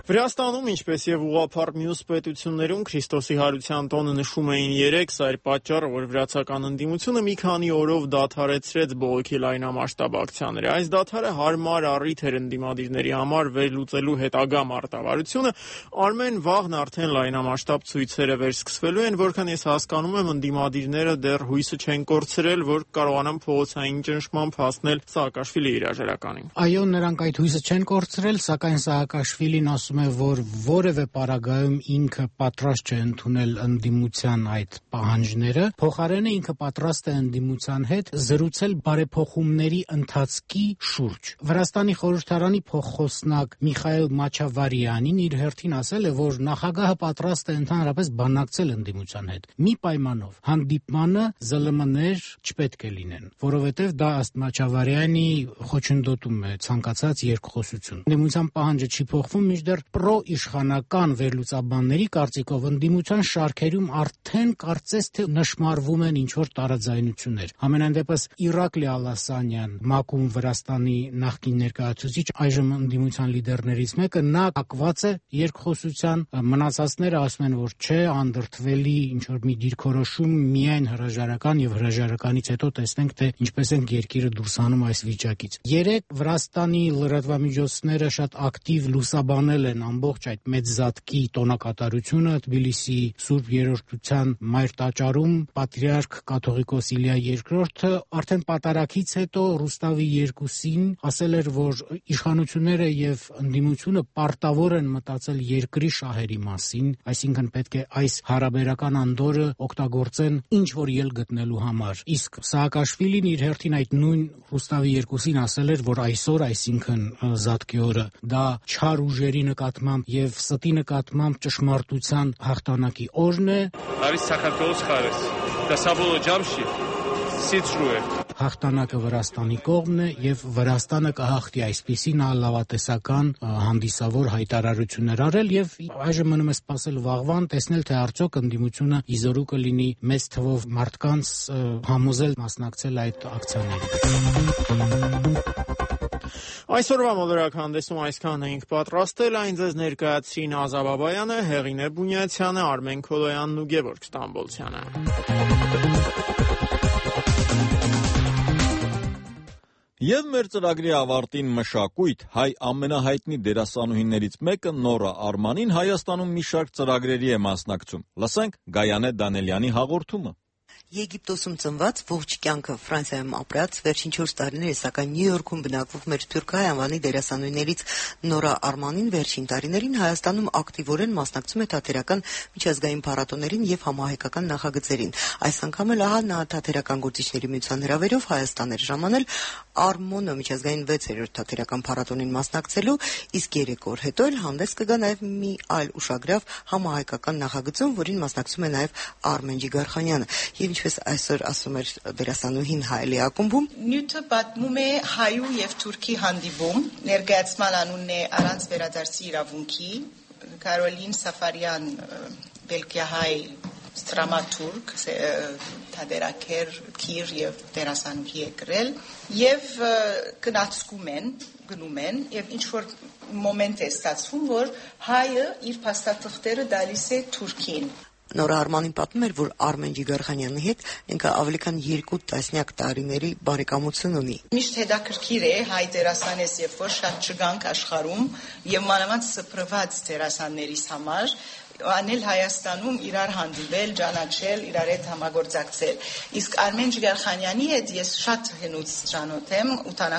Վրաստանում, ինչպես եւ ուղղափառ մյուս պետություններում Քրիստոսի հարության տոնը նշում էին 3, սա էր պատճառը, որ վրացական ընդդիմությունը մի քանի օրով դադարեցրեց բողոքի լայնամասշտաբ ակցիաները։ Այս դադարը հարմար առիթ էր ընդդիմադիրների համար վերլուծելու հետագա մարտավարությունը։ Արմեն, վաղն արդեն լայնամասշտաբ ցույցերը վերսկսվելու են, որքան ես հասկանում եմ, ընդդիմադիրները դեռ հույսը չեն կորցրել, որ կարողանան փողոցային ճնշմամբ հասնել Սաակաշվիլի հրաժարականին։ Այո, նրանք այդ հույսը չեն կորցրել, սակայն Սաակաշվիլին ասում որ որևէ պարագայում ինքը պատրաստ չէ ընդունել ընդդիմության այդ պահանջները, փոխարենը ինքը պատրաստ է ընդդիմության հետ զրուցել բարեփոխումների ընթացքի շուրջ։ Վրաստանի խորհրդարանի փոխխոսնակ Միխայել Մաչավարյանին իր հերթին ասել է, որ նախագահը պատրաստ է ընդհանրապես բանակցել ընդդիմության հետ, մի պայմանով՝ հանդիպմանը ԶԼՄ-ներ չպետք է լինեն, որովհետև դա ըստ Մաչավարյանի խոչընդոտում է ցանկացած երկխոսություն։ Ընդդիմության պահանջը չի փոխվում, մինչդեռ պրոիշխանական վերլուծաբանների կարծիքով ընդդիմության շարքերում արդեն կարծես թե նշմարվում են ինչ-որ տարաձայնություններ։ Համենայն դեպս Իրակլի Ալասանյան, ՄԱԿ-ում Վրաստանի նախկին ներկայացուցիչ, այժմ ընդդիմության լիդերներից մեկը, նա ակված է երկխոսության, մնացածները ասում են, որ չէ, անդրդվելի ինչ-որ մի դիրքորոշում միայն հրաժարական եւ հրաժարականից հետո տեսնենք, թե ինչպես են երկիրը դուրս հանում այս վիճակից։ Երեք Վրաստանի լրատվամիջոցները շատ ակտիվ լուսաբանել են ամբողջ այդ մեծ զատկի տոնակատարությունը Թբիլիսի Սուրբ Երրորդության Մայր տաճարում պատրիարք կաթողիկոս Իլիա II արդեն պատարագից հետո Ռուստավի 2-ին ասել էր, որ իշխանությունները եւ ընդդիմությունը պարտավոր են մտածել երկրի շահերի մասին, այսինքն պետք է այս հարաբերական անդորը օգտագործեն ինչ որ ելք գտնելու համար։ Իսկ Սաակաշվիլին իր հերթին այդ նույն Ռուստավի 2-ին ասել էր, որ այսօր, այսինքն զատկի օրը, դա չար ուժերի նկատմամբ եւ ստի նկատմամբ ճշմարտության հաղթանակի օրն է։ Հաղթանակը Վրաստանի կողմն է եւ Վրաստանը կհաղթի, այսպիսի նա լավատեսական հանդիսավոր հայտարարություններ արել եւ այժմ մնում է սպասել վաղվան, տեսնել թե արդյոք ընդդիմությունը իզորու կլինի մեծ թվով մարդկանց համոզել մասնակցել այդ ակցիաներին։ Այսօրվա մոլորակհանդեսում այսքան էինք պատրաստել, այն ձեզ ներկայացրին Ազա Բաբայանը, Հեղինե Բունյացյանը, Արմեն Քոլոյանն ու Գևորգ Ստամբոլցյանը։ Եվ մեր ծրագրի ավարտին մշակույթ, հայ ամենահայտնի դերասանուհիներից մեկը Նորա Արմանին Հայաստանում մի շարք ծրագրերի է մասնակցում։ Լսենք Գայանե Դանելյանի հաղորդումը։ Եգիպտոսում ծնված, ողջ կյանքը Ֆրանսիայում ապրած, վերջին 4 տարիները սակայն Նյու Յորքում բնակվող մեր թուրքահայ անվանի դերասանուհիներից Նորա Արմանին վերջին տարիներին Հայաստանում ակտիվորեն մասնակցում է թատերական միջազգային փառատոներին եւ համահայկական նախագծերին։ Այս անգամ էլ ահա նա թատերական գործիչների միության հրավերով Հայաստան էր ժամանել Արմոնո միջազգային 6-րդ թատերական փառատոնին մասնակցելու, իսկ 3 օր հետո էլ հանդես կգա նաեւ մի այլ ուշագրավ համահայկական նախագծում, որին մասնակցում է նաեւ Արմեն Ջիգարխանյանը։ Եվ ինչպես այսօր ասում էր դերասանուհին Հայելի ակումբում, նյութը պատմում է հայու եւ թուրքի հանդիպում, ներկայացման անունն է առանց վերադարձի իրավունքի, Կարոլին Սաֆարյան, բելգիահայ դրամատուրգ, թատերակեր, քիր եւ դերասանուհի է գրել, եւ գնում են եւ ինչ որ մոմենտ է ստացվում, որ հայը իր փաստաթղթերը դալիս է թուրքին։ Նորա Արմանին պատմում էր, որ Արմեն Ջիգարխանյանի հետ ինքը ավելի քան 2 տասնյակ տարիների բարեկամություն ունի։ Միշտ հետաքրքիր է հայ դերասանես, երբ որ շատ չգանք աշխարհում եւ մանավանդ սփռված դերասաններիս համար անել Հայաստանում իրար հանդիպել, ճանաչել, իրար հետ համագործակցել։ Իսկ Արմեն Ջիգարխանյանի հետ ես շատ հնուց ճանոթ եմ,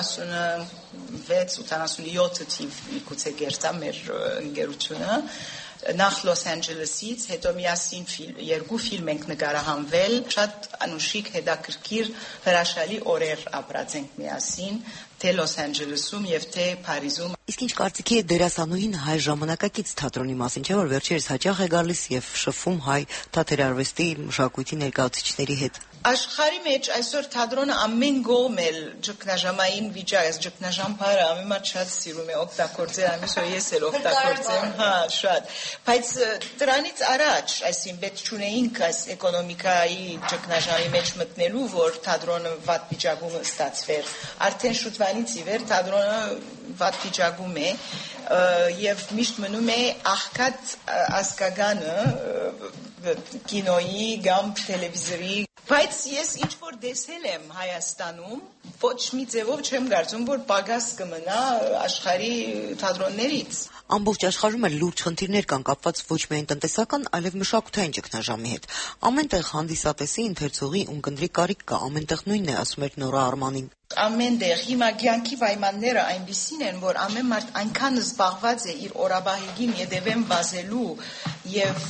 86-87 թիվ միգուցե գերտա մեր ընկերությունը։ Նախ Լոս Անջելեսից, հետո միասին 2 ֆիլմ ենք նկարահանվել, շատ անուշիկ հետաքրքիր հրաշալի օրեր ապրած ենք միասին, թե Լոս Անջելեսում եւ թե Փարիզում։ Իսկ ինչ կարծիքի է դերասանուհին հայ ժամանակակից թատրոնի մասին, չէ՞ որ վերջերս հաճախ է գալիս եւ շփվում հայ թատերարվեստի մշակույթի ներկայացուցիչների հետ։ Աշխարհի մեջ այսօր թատրոնը ամեն կողմ էլ ճգնաժամային վիճակ, ճգնաժամ բարը ամենամեծ շատ սիրում է օգտագործել, ամիսօր ես էլ օգտագործեմ, հա, շատ։ Բայց դրանից առաջ, այսինքն պետք չունեինք այս էկոնոմիկայի ճգնաժամի մեջ մտնելու, որ թատրոնը վատ վիճակում ստացվեր։ Արդեն շուտվանից ի վեր թատրոնը վատ վիճակում է, եւ միշտ մնում է աղքատ ասկագանը կինոյի կամ տելևիզորի, բայց ես ինչ որ տեսել եմ Հայաստանում, ոչ մի ձևով չեմ կարծում, որ պակաս կմնա աշխարհի թատրոններից։ Ամբողջ աշխարհում էլ լուրջ խնդիրներ կան կապված ոչ միայն տնտեսական, այլև մշակութային ճգնաժամի հետ։ Ամենտեղ հանդիսատեսի, ընթերցողի, ունկնդրի կարիք կա, ամենտեղ նույնն է, ասում էր Նորա Արմանին։ Ամենտեղ հիմա կյանքի պայմանները այնպիսին են, որ ամեն մարդ այնքան զբաղված է իր օրաբահիգին ետևեն վազելու եւ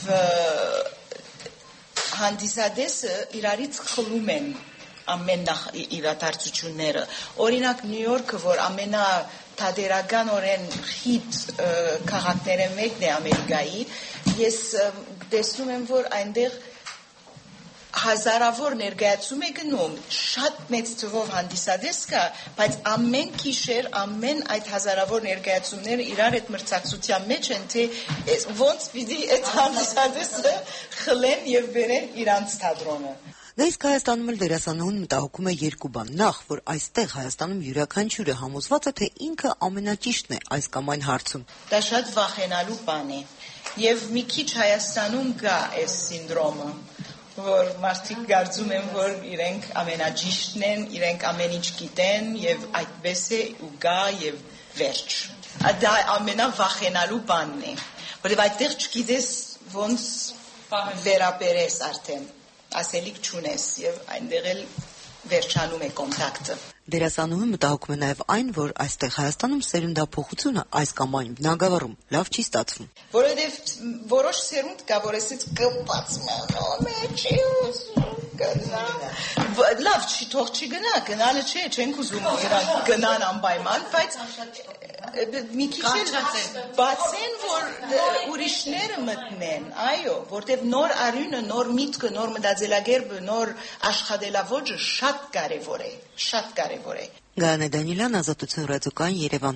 հանդիսադեսը իրարից խլում են ամեն իրադարձությունները։ Օրինակ Նյու Յորքը, որ ամենաթատերականորեն խիտ քաղաքները մեկն է Ամերիկայի, ես տեսնում եմ, որ այնտեղ հազարավոր ներկայացում է գնում, շատ մեծ թվով հանդիսադես կա, բայց ամեն գիշեր, ամեն այդ հազարավոր ներկայացումները իրար այդ մրցակցության մեջ են, թե ոնց պիտի այդ հանդիսադեսը խլեն եւ բերեն իրանց թատրոնը։ Դա իսկ Հայաստանում էլ դերասանուհուն մտահոգում է երկու բան. Նախ, որ այստեղ Հայաստանում յուրաքանչյուրը համոզված է, թե ինքը ամենաճիշտն է այս կամ այն հարցում։ Դա շատ վախենալու բան է։ Եվ մի քիչ Հայաստանում կա այս սինդրոմը, որ մարդիկ կարծում են, որ իրենք ամենաճիշտն են, իրենք ամեն ինչ գիտեն եւ այդպես է ու գա եւ վերջ։ Դա ամենավախենալու բանն է, որովհետեւ այդտեղ չգիտես ոնց վերաբերես արդեն, ասելիք չունես եւ այնտեղ էլ վերջանում է կոնտակտը։ Դերասանուհուն մտահոգում է նաև այն, որ այստեղ Հայաստանում սերնդափոխությունը այս կամ այն բնագավառում լավ չի ստացվում։ Որովհետև որոշ սերունդ կա, որ էսից կպած մեջի ուզում գնա։ Լավ, թող չի գնա, գնալը չէ, չենք ուզում իրանք գնան անպայման, բայց մի քիչ բացեն, որ ուրիշները մտնեն, այո, որտեղ նոր արյունը, նոր միտքը, նոր մտածելակերպը, նոր աշխատելավոճը շատ կարևոր է, շատ կարևոր է։ Գայանե Դանիելյան, Ազատություն ռադիոկայան, Երևան։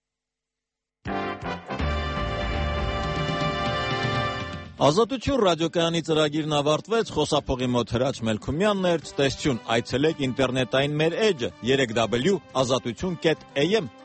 Ազատություն ռադիոկայանի ծրագիրն ավարտվեց, խոսափողի մոտ Հրաչ Մելքումյանն էր, ցտեսություն, այցելեք ինտերնետային մեր էջը www.azatutun.am